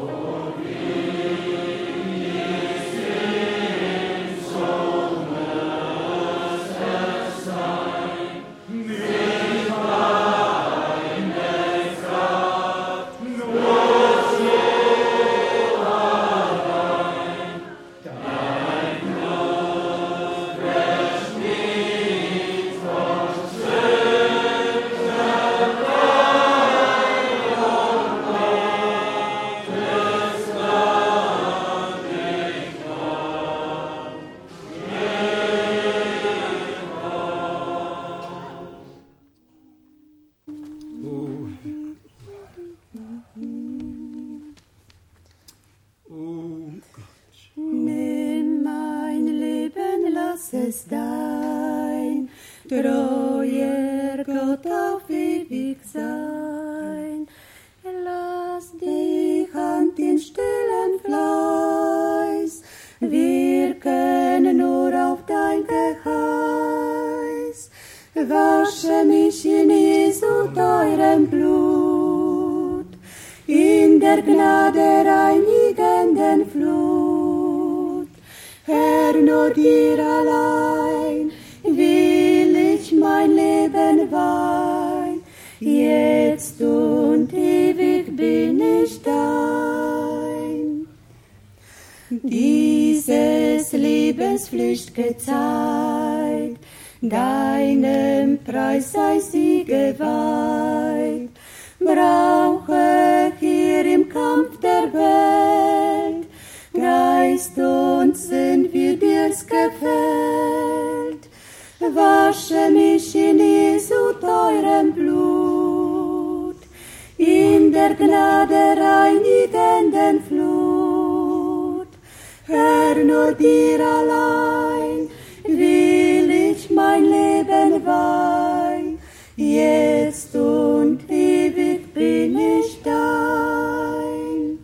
Nimm mein Leben, lass es dein treuer Gott auf ewig sein. Lass dich an den stillen Fleiß wirken nur auf dein Geheiß. Wasche mich in Jesu teurem Blut, in der Gnade reinigenden Flut. Herr, nur dir allein will ich mein Leben weihen, jetzt und ewig bin ich dein. Dieses Lebenspflicht gezeigt, deinem Preis sei sie geweiht. Brauche hier im Kampf der Welt Geist und Sinn, wie dir's gefällt. Wasche mich in Jesu teurem Blut, in der Gnade reinigenden Flut. Herr, nur dir allein will ich mein Leben weihen, jetzt und ewig bin ich dein.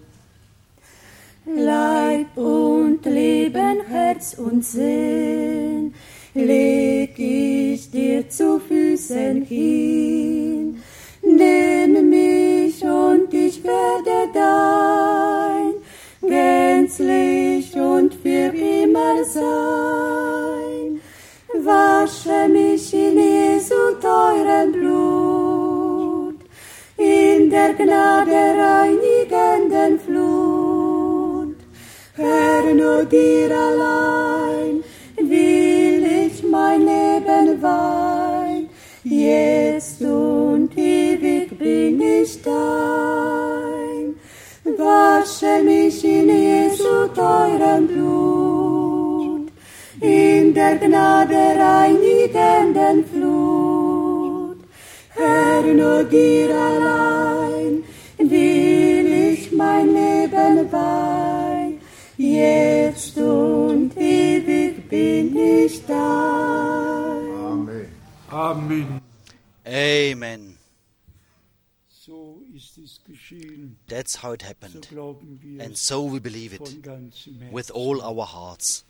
Leib und Leben, Herz und Sinn leg ich dir zu Füßen hin. Nimm mich und ich werde dein, gänzlich und für immer sein. Wasche mich in Jesu teurem Blut, in der Gnade reinigenden Flut. Herr, nur dir allein will ich mein Leben weihen, jetzt und ewig bin ich dein. Wasche mich in Jesu teurem Blut, in der Gnade reinigenden Flut. Herr, nur dir allein will ich mein Leben weihen, jetzt und ewig bin ich dein. Amen. Amen. Amen. That's how it happened. So glauben wir And so we believe it von ganzem Herzen. with all our hearts.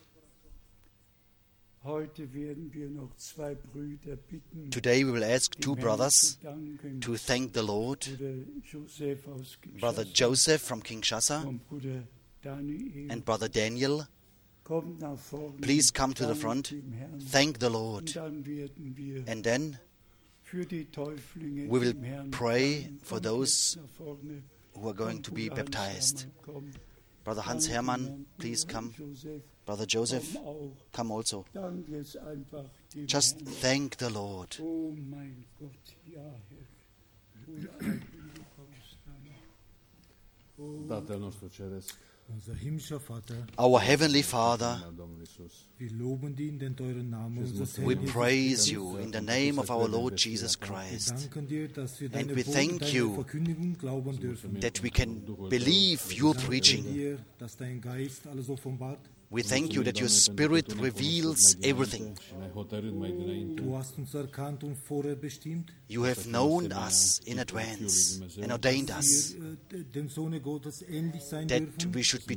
Heute werden wir noch zwei Brüder bitten, Today we will ask two dem Herrn brothers zu danken. to thank the Lord, Bruder Joseph aus Brother Kinshasa Joseph from Kinshasa und Bruder Daniel. and Brother Daniel. Kommt nach vorne. Please come to the Dankt front, dem Herrn. thank the Und Lord, dann werden wir and then für die Täuflinge we will dem Herrn pray danken. for Kommt those jetzt nach vorne. who are going to be Bruder Hans baptized. Hermann, komm. Brother Hans Danke, Hermann, Herrn. please Bruder come. Joseph, Brother Joseph, komm auch. come also. Danke es einfach dem Just Herrn. thank the Lord. Oh mein Gott, ja, Herr. Du Heilige Faust, Amen. Tatăl nostru ceresc, Unser himmlischer Vater, Our Heavenly Father, în Domnul Iisus, wir loben dich in den teuren Namen unseres we Herrn Jesus praise Christus. you in the name of our Lord Jesus Wir Christ, danken dir, dass wir And deine we thank deine you Verkündigung glauben dürfen. that we can believe your Wir danken preaching. dir, dass dein Geist alles offenbart. We thank you that your Spirit reveals everything. și ne-ai hotărât mai dinainte Du hast uns erkannt und vorher bestimmt, You have known us in advance and ordained us wir dem Sohne Gottes ähnlich sein that dürfen. we should be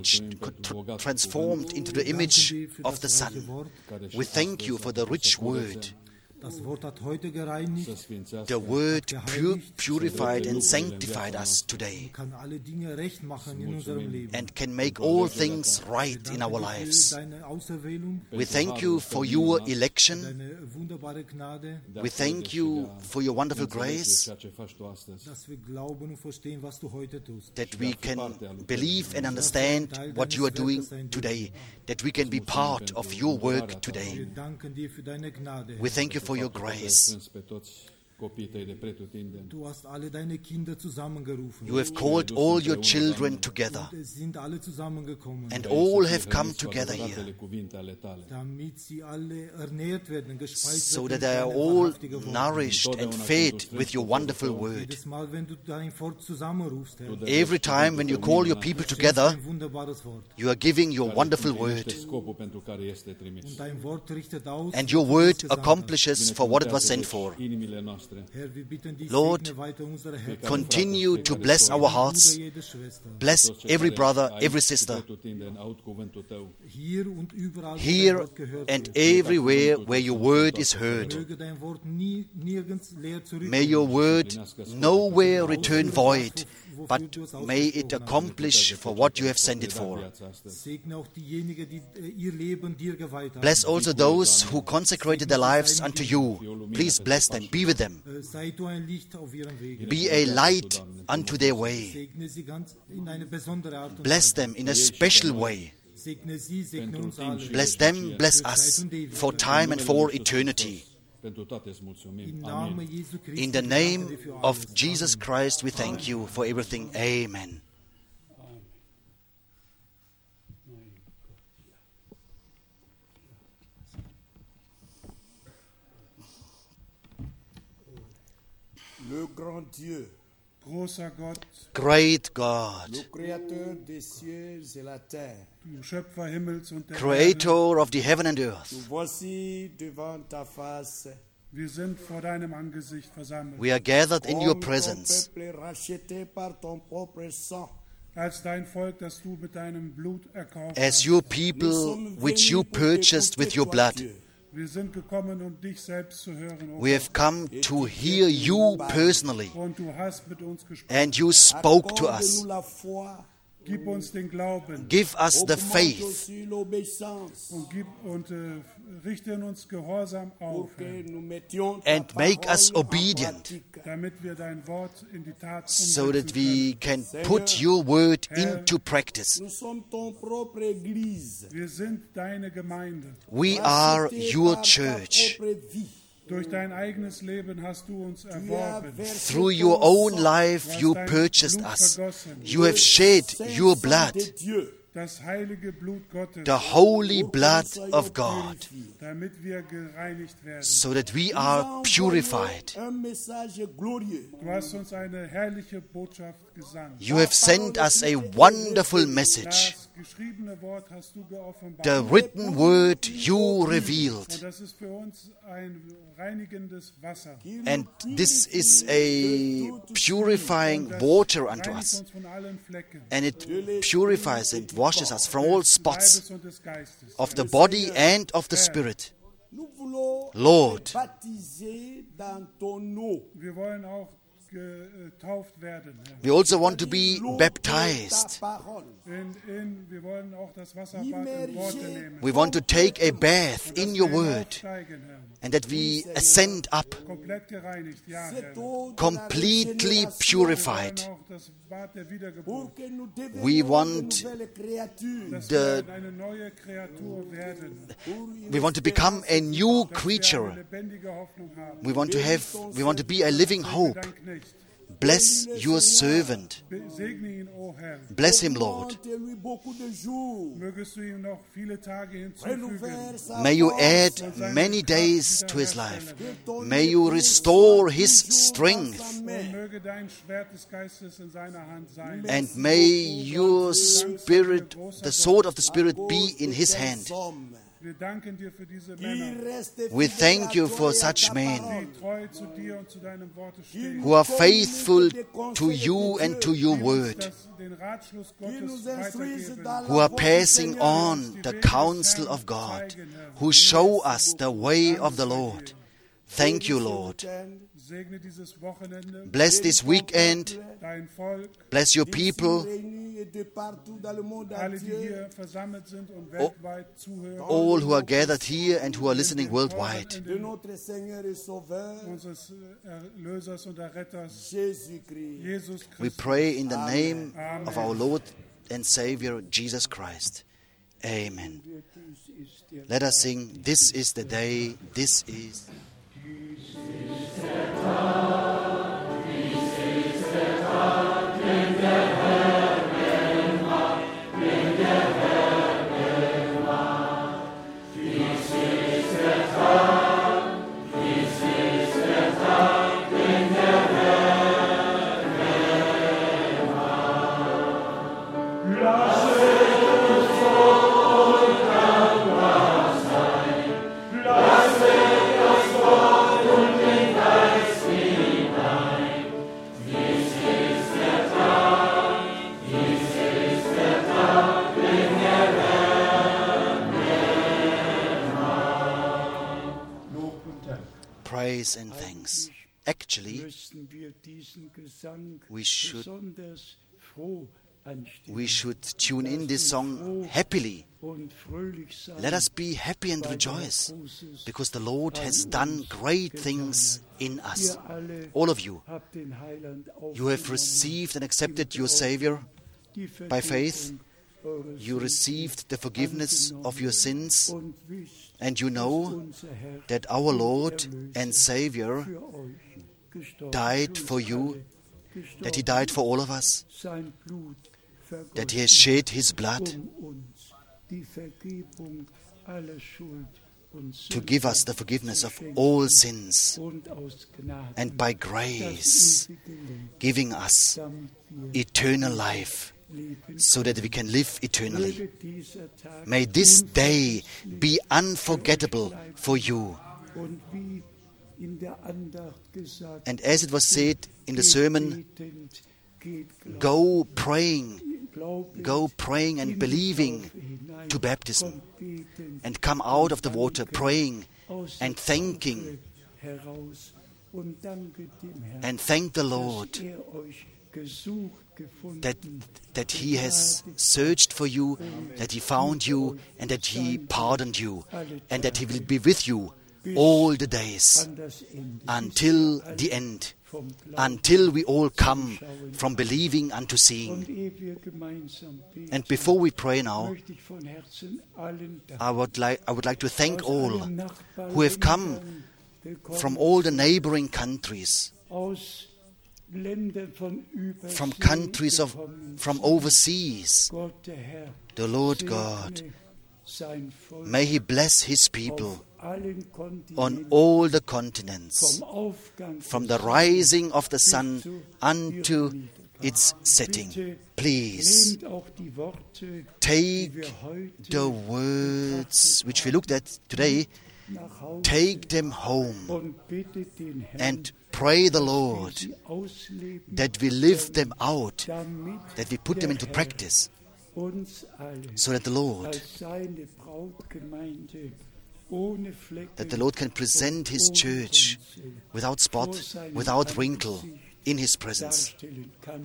transformed into the image of the Son. We thank you for the rich word. Das Wort hat heute gereinigt, să sfințească The word purified and sanctified us today kann alle Dinge recht machen in unserem Leben. and can make all things right in our Danke dir für lives. deine Auserwählung, We thank you for your election. deine wunderbare Gnade, We thank you for your wonderful grace, ceea ce faci tu astăzi. dass wir glauben und verstehen, was du heute tust. that we can believe and understand what you are doing today, that we can be part of your work Wir today. danken dir für deine Gnade. We thank you for your grace. Strâns pe toți copiii tăi de pretutindeni. Du hast alle deine Kinder zusammengerufen. You have called all your children together, Und es sind alle zusammengekommen, and all have come together here, Adevăratele cuvinte ale tale. damit sie alle ernährt werden, gespeist so werden that they are durch deine all wahrhaftige Worte. nourished and fed with your wonderful word. Jedes Mal, wenn du dein Volk zusammenrufst, Herr, Every time when you call your people together, ein wunderbares Wort. you are giving your wonderful Împlinește word, scopul pentru care este trimis. Und dein Wort richtet aus, and your was du uns word gesandt hast. accomplishes for what it was sent for. Inimile noastre. Herr, wir bitten dich, Lord, segne weiter unsere Herzen. Continue to bless our hearts, Jede Schwester. bless Toți cei every care brother, aici every și sister, pretutindeni aud cuvântul tău. Hier und überall, wo dein here Wort gehört and wird. everywhere where your word is heard. Möge dein Wort nirgends leer zurückkommen. May your word nowhere return void, but may it accomplish for what you have sent it for. Viața astăzi. Segne auch diejenigen, die ihr Leben dir geweiht haben. Bless also those who consecrated their lives unto you. Please bless them, be with them. Sei du ein Licht auf ihrem Wege. Be a light unto their way. Segne sie ganz in eine besondere Art und Bless Weise. them in a special way. Segne sie, segne uns alle. Bless them, bless us, for time and for eternity. Pentru toate îți mulțumim. Im Amin. Namen Jesu Christi. In the danke name dir für of alles. Jesus Christ, we thank you for everything. Amen. Le grand Dieu, Großer Gott, Great God, le créateur des cieux et la terre, du Schöpfer Himmels und der Erde, Creator of the heaven and earth, nous voici devant ta face, wir sind vor deinem Angesicht versammelt. we are gathered in your comme ton presence peuple racheté par ton propre sang. Als dein Volk, das du mit deinem Blut erkauft as hast. your people which you purchased with your blood. Wir sind gekommen, um dich selbst zu hören, O We have come to hear you personally, Gott. Und du hast mit uns gesprochen. and you spoke to us. Accorde-nous la foi, Gib uns den Glauben Give us the augmente faith aussi l'obéissance, und richte in uns Gehorsam pour auf, que Herr, nous mettions ta and make us parole en obedient, pratique. damit wir dein Wort in die Tat so umsetzen that we können. can put your word into practice. Nous sommes ton propre Église. Wir sind deine Gemeinde. We are Racheté your par ta church. propre vie. Durch dein eigenes Leben hast du uns Tu as erworben. versé Through your ton own sang, life, you purchased us. You have shed your blood. Saint sang de Dieu. das heilige Blut Gottes, the holy blood of God, damit wir gereinigt werden. so that we are purified. Un message glorieux. Du hast uns eine herrliche Botschaft gesandt. You have sent us a wonderful message. Das geschriebene Wort hast du geoffenbart. The written word you revealed. Und das ist für uns ein reinigendes Wasser. And this is a purifying water unto Reinigt us. uns von allen Flecken And it purifies and washes us from all spots Leibes und des Geistes. of the body and of the spirit. Nous voulons Lord, baptiser dans ton eau. Wir wollen auch getauft werden, Herr. we also want to be baptized. Ta parole. Wir wollen auch das Wasserbad in Worte nehmen. We want to take a bath in your word, Aufsteigen, Herr. and that we ascend up, Komplett gereinigt, ja, Herr. Cette eau de la completely régénération, purified. Wir wollen auch das Bad der Wiedergeburt, pour que nous devenions We de want nouvelles créatures. dass the- wir eine neue Kreatur werden, We want to become a new dass wir eine creature. lebendige Hoffnung haben. We want to be a living hope. Dein Knecht, Bless your servant. segne ihn, o Herr. Bless him, Lord. Augmente-lui beaucoup de jours. Mögest du ihm noch viele Tage hinzufügen. Renouvelle sa May you force. add many days to his life. May you restore his strength. Und möge dein Schwert des Geistes in seiner Hand sein. And may your spirit, the sword of the Spirit, be in his hand. Wir danken dir für diese Qui Männer, reste We fidèle thank à you toi for et à such ta men parole. die treu zu dir und zu deinem Worte stehen, who are faithful to you and to your die uns word, den Ratschluss Qui nous Gottes instruise weitergeben, dans who la are voie du passing Seigneur. on the counsel of God, who show us the way of the Lord. Thank you, Lord. segne dieses Wochenende, Bless this weekend. dein Volk, Bless your people, Réunis et de partout dans le monde alle, die entier. hier versammelt sind und weltweit zuhören, all who are gathered here and who are listening worldwide. De notre Seigneur et Sauveur, unseres Erlösers und Erretters, Jésus-Christ. Jesus We Christus. pray in the name of our Lord and Savior, Jesus Christ. Amen. Dies ist der Let us sing, This is the day, this is... Lob und Dank. Praise and thanks. Actually, Müssten wir diesen Gesang We should- besonders froh anstimmen we should tune in this song happily. und fröhlich sein. Let us be happy and rejoice, because the Lord has done great things in us. Ihr alle All of you, habt den Heiland you have aufgenommen, received and accepted your Savior. die by faith. Vergebung eures You received the forgiveness of your sins, und wisst, and you know unser Herr that our Lord and Savior für euch gestorben died für uns for you, alle gestorben, that He died for all of us, sein Blut that He has shed His blood uns die Vergebung aller Schuld und to Sünde give us the forgiveness of zu schenken all sins, und aus Gnaden and by das grace ewige Leben, giving us damit wir eternal life, leben. so that we can live eternally. Möge dieser Tag May this day be unforgettable for you. und wie in der Andacht gesagt, And as it was said in the sermon, betend, geht go praying glaubend and in die believing Taufe hinein, to baptism, kommt betend and come out of the water praying aus and der thanking Taufe heraus und danket dem Herrn, and thank the dass Lord euch gesucht, gefunden, that He has searched for you, that He found you, and that He pardoned you, and that He will be with you all the days an das Ende, until the end, vom Glauben. until we all come from believing unto Und seeing. ehe wir gemeinsam beten, And before we pray now, möchte ich von Herzen allen danken. I would like to thank Aus all allen Nachbarländern who have come gekommen, from all the neighboring countries, aus from countries from overseas. Gott, der Herr, The Lord God, segne sein Volk may He bless His people auf allen on Kontinenten, all the continents, vom Aufgang from des the rising of the sun zu unto ihrem its setting. Bitte Please nehmt auch die Worte, die take wir heute the words which we looked at today, nach Hause take them home und bittet den Herrn, and pray the wir Lord sie ausleben, that we live them out, damit that we put them into der practice, Herr uns alle so that the Lord, als seine Brautgemeinde ohne Flecken that the Lord can present His und church ohne without spot, without wrinkle, in His presence. darstellen kann.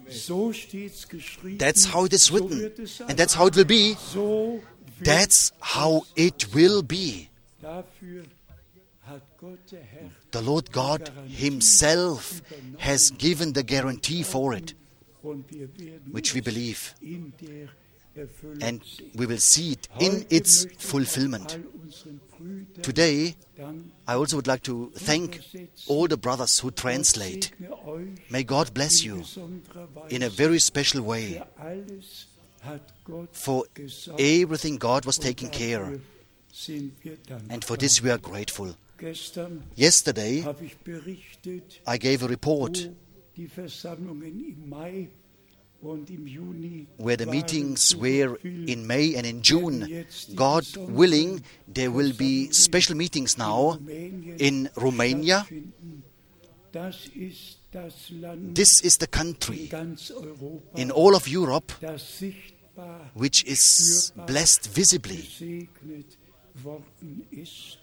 So steht's geschrieben, That's how it is so written, wird es sein. and that's how it will be. So wird That's how it will be. dafür hat Gott der Herr The Lord God Himself has given the guarantee for it, und wir werden which we believe, in der Erfüllung and sehen. we will see it Heute in its möchte ich fulfillment. all unseren Brüdern Today, danken. I also would like to thank all the brothers who translate. Segne euch May God bless in you besonderer Weise. in a very special way. Für alles hat Gott For gesorgt. everything God was Und taking care, dafür sind wir dankbar. and for this we are grateful. Gestern Yesterday, habe ich berichtet, I gave a report wo die Versammlungen im Mai und im Juni where the waren. meetings So were viel in May and in June. werden jetzt die God besonderen willing, there will be special meetings now Rumänien in Romania. stattfinden. Das ist das Land This is the in country ganz Europa, in all of Europe das sichtbar which is blessed visibly. gesegnet worden ist.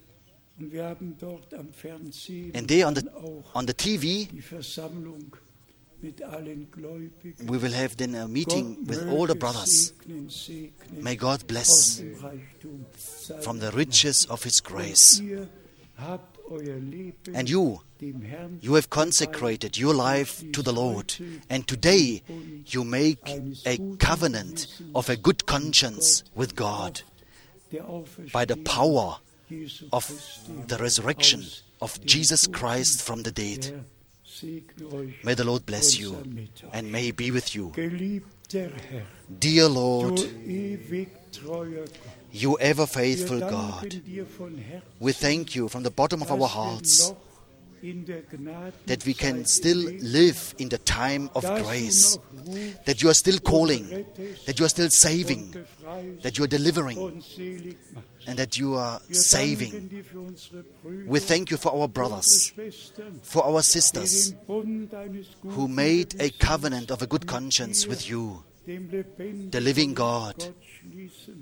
Und wir haben dort am Fernsehen And there dann auch on the TV, die Versammlung mit allen Gläubigen. we will have then a meeting Gott with all the möge brothers. segnen May God aus bless dem Reichtum seiner from the Gnade. riches of His grace. Und ihr habt euer Leben And you dem Herrn have consecrated your life to the Lord. And today you make a covenant of a good conscience with God der by the Auferstehung power Jesu of Christi the resurrection aus of den Jesus Toten. Christ from the dead. Herr, segne euch May the Lord bless und you sei mit euch. and may He be with you. Geliebter Herr, Dear du Lord, ewig treuer Gott, you ever wir faithful danken God, dir von Herzen, we thank you from the bottom of our dass hearts wir noch in der that we can Gnadenzeit still leben, live in the time of dass du grace, noch rufst that you are still calling, und rettest that you are still und saving, befreist that you are delivering, und selig machst. and that you are Wir saving. danken dir für unsere Brüder, We thank you for our unsere brothers, Schwestern, for our die sisters den Bund deines guten who made a Gewissens covenant of a good conscience with you, dem lebendigen the living God. Gott schließen.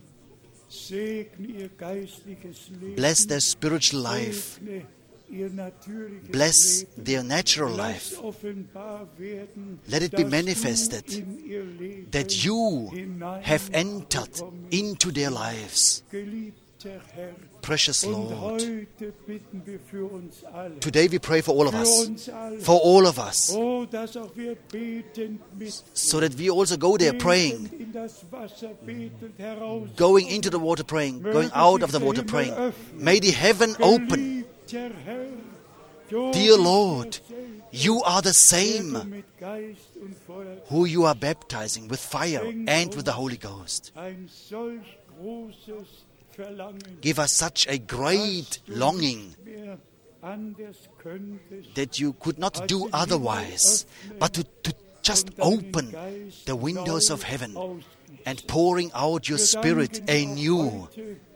Segne ihr geistliches Leben. Bless their spiritual life, Segne ihr natürliches bless Leben. their natural Lass life. offenbar werden, Let it be dass manifested du in ihr Leben that you have entered hineingekommen into their lives. bist. Geliebter Herr, Precious und Lord, heute bitten wir für uns alle. today we pray for all of Für us, uns alle. for all of us, Oh, dass auch wir betend mit so that we also go there praying, betend in das Wasser betend heraus. going into the water praying, going out of the water praying. May the heaven open. Geliebter Herr, du Dear bist Lord, derselbe, you are the der du same mit Geist und Feuer who you are baptizing with fire and with the Holy Ghost. ein solch großes Verlangen, Give us such a great longing mehr anders könntest, that you could not do otherwise, but to just open the windows of heaven and pouring out your Spirit anew.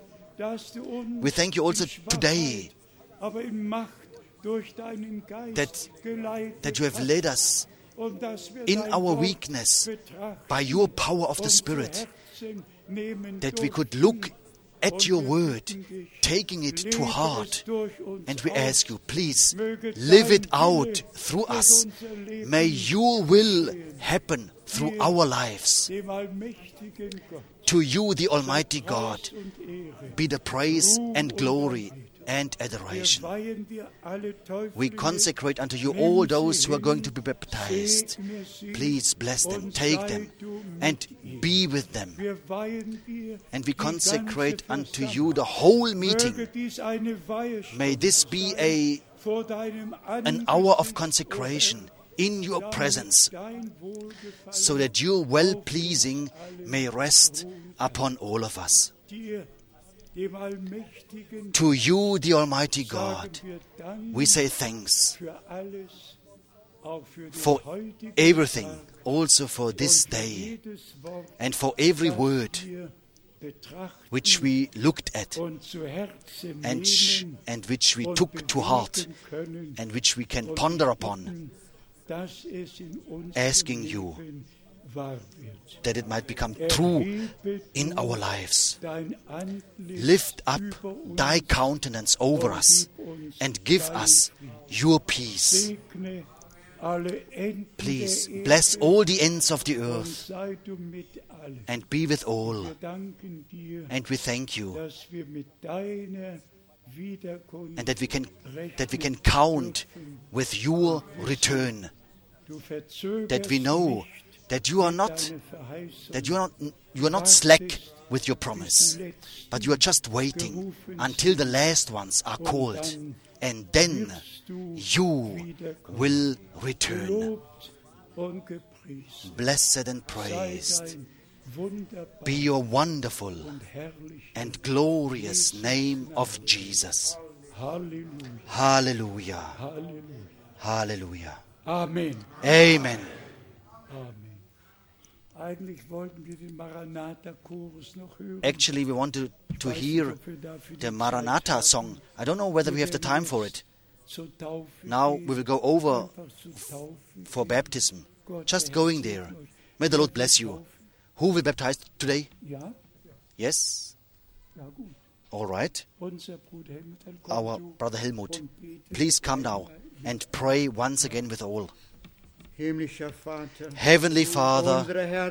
We thank you also today that you have led us in our weakness by your power of the Spirit, that we could look at your word, taking it to heart. And we ask you, please, live it out through us. May your will happen through our lives. To you, the Almighty God, be the praise and glory and adoration. We consecrate unto you all those who are going to be baptized. Please bless them, take them, and be with them. And we consecrate unto you the whole meeting. May this be an hour of consecration in your presence, so that your well-pleasing may rest upon all of us. To you, the Almighty God, we say thanks for everything, also for this day, and for every word which we looked at and which we took to heart and which we can ponder upon, asking you that it might become true in our lives. Lift up thy countenance over us and give us your peace. Please bless all the ends of the earth and be with all. And we thank you, and that we can count with your return. That we know that you are not slack with your promise, but you are just waiting until the last ones are called, and then you will return. Blessed and praised be your wonderful and glorious name of Jesus. Hallelujah. Hallelujah. Amen. Amen. Actually, we want to hear the Maranatha song. I don't know whether we have the time for it. Now we will go over for baptism. Just going there. May the Lord bless you. Who will baptize today? Yes? All right. Our brother Helmut. Please come now and pray once again with all. Heavenly Father,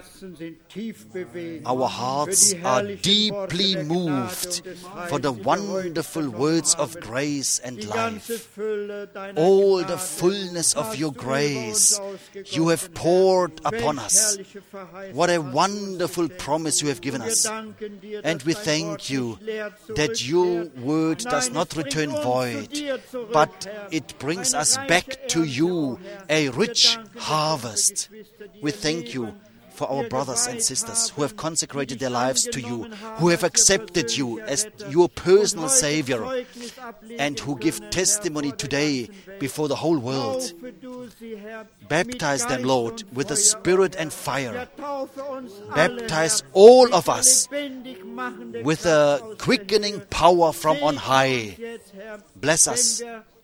our hearts are deeply moved for the wonderful words of grace and life. All the fullness of your grace you have poured upon us. What a wonderful promise you have given us. And we thank you that your word does not return void, but it brings us back to you, a rich harvest. We thank you for our brothers and sisters who have consecrated their lives to you, who have accepted you as your personal Savior, and who give testimony today before the whole world. Baptize them, Lord, with the Spirit and fire. Baptize all of us with a quickening power from on high. Bless us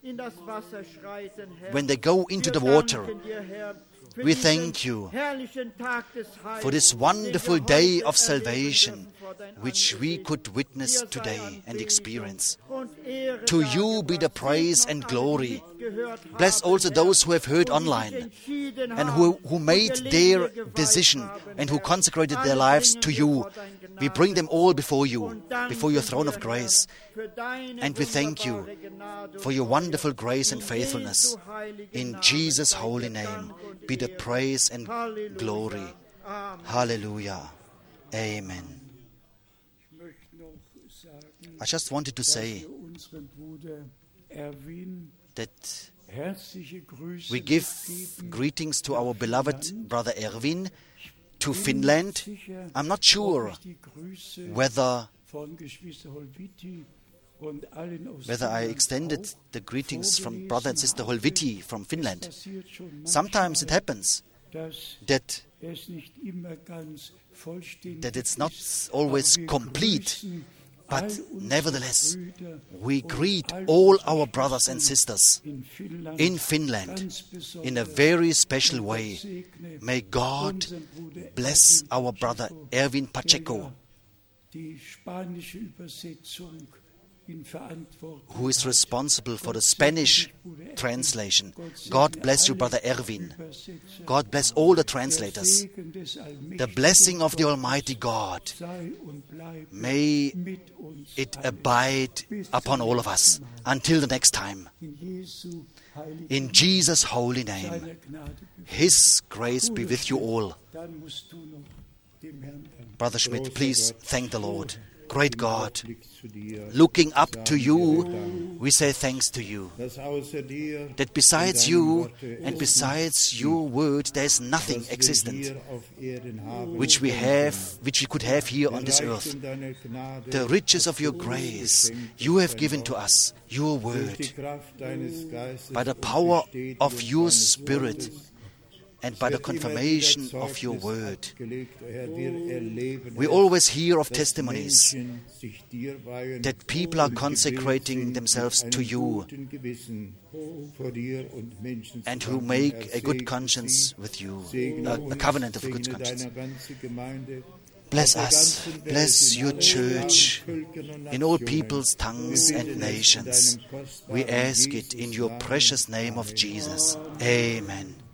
when they go into the water. We thank you for this wonderful day of salvation which we could witness today and experience. To you be the praise and glory. Bless also those who have heard online and who made their decision and who consecrated their lives to you. We bring them all before you, before your throne of grace. And we thank you for your wonderful grace and faithfulness. In Jesus' holy name be the praise and glory. Hallelujah. Amen. I just wanted to say that we give greetings to our beloved brother Erwin to Finland. I'm not sure whether I extended the greetings from brother and sister Holviti from Finland. Sometimes it happens that it's not always complete, but nevertheless, we greet all our brothers and sisters in Finland in a very special way. May God bless our brother Erwin Pacheco, who is responsible for the Spanish translation. God bless you, brother Erwin. God bless all the translators. The blessing of the Almighty God, may it abide upon all of us until the next time. In Jesus' holy name, His grace be with you all. Brother Schmidt, please thank the Lord. Great God, looking up to you, we say thanks to you. That besides you and besides your word, there is nothing existent which we could have here on this earth. The riches of your grace you have given to us, your word, by the power of your Spirit and by the confirmation of your word. We always hear of testimonies that people are consecrating themselves to you and who make a good conscience with you, a covenant of a good conscience. Bless us, bless your church in all peoples, tongues and nations. We ask it in your precious name of Jesus. Amen.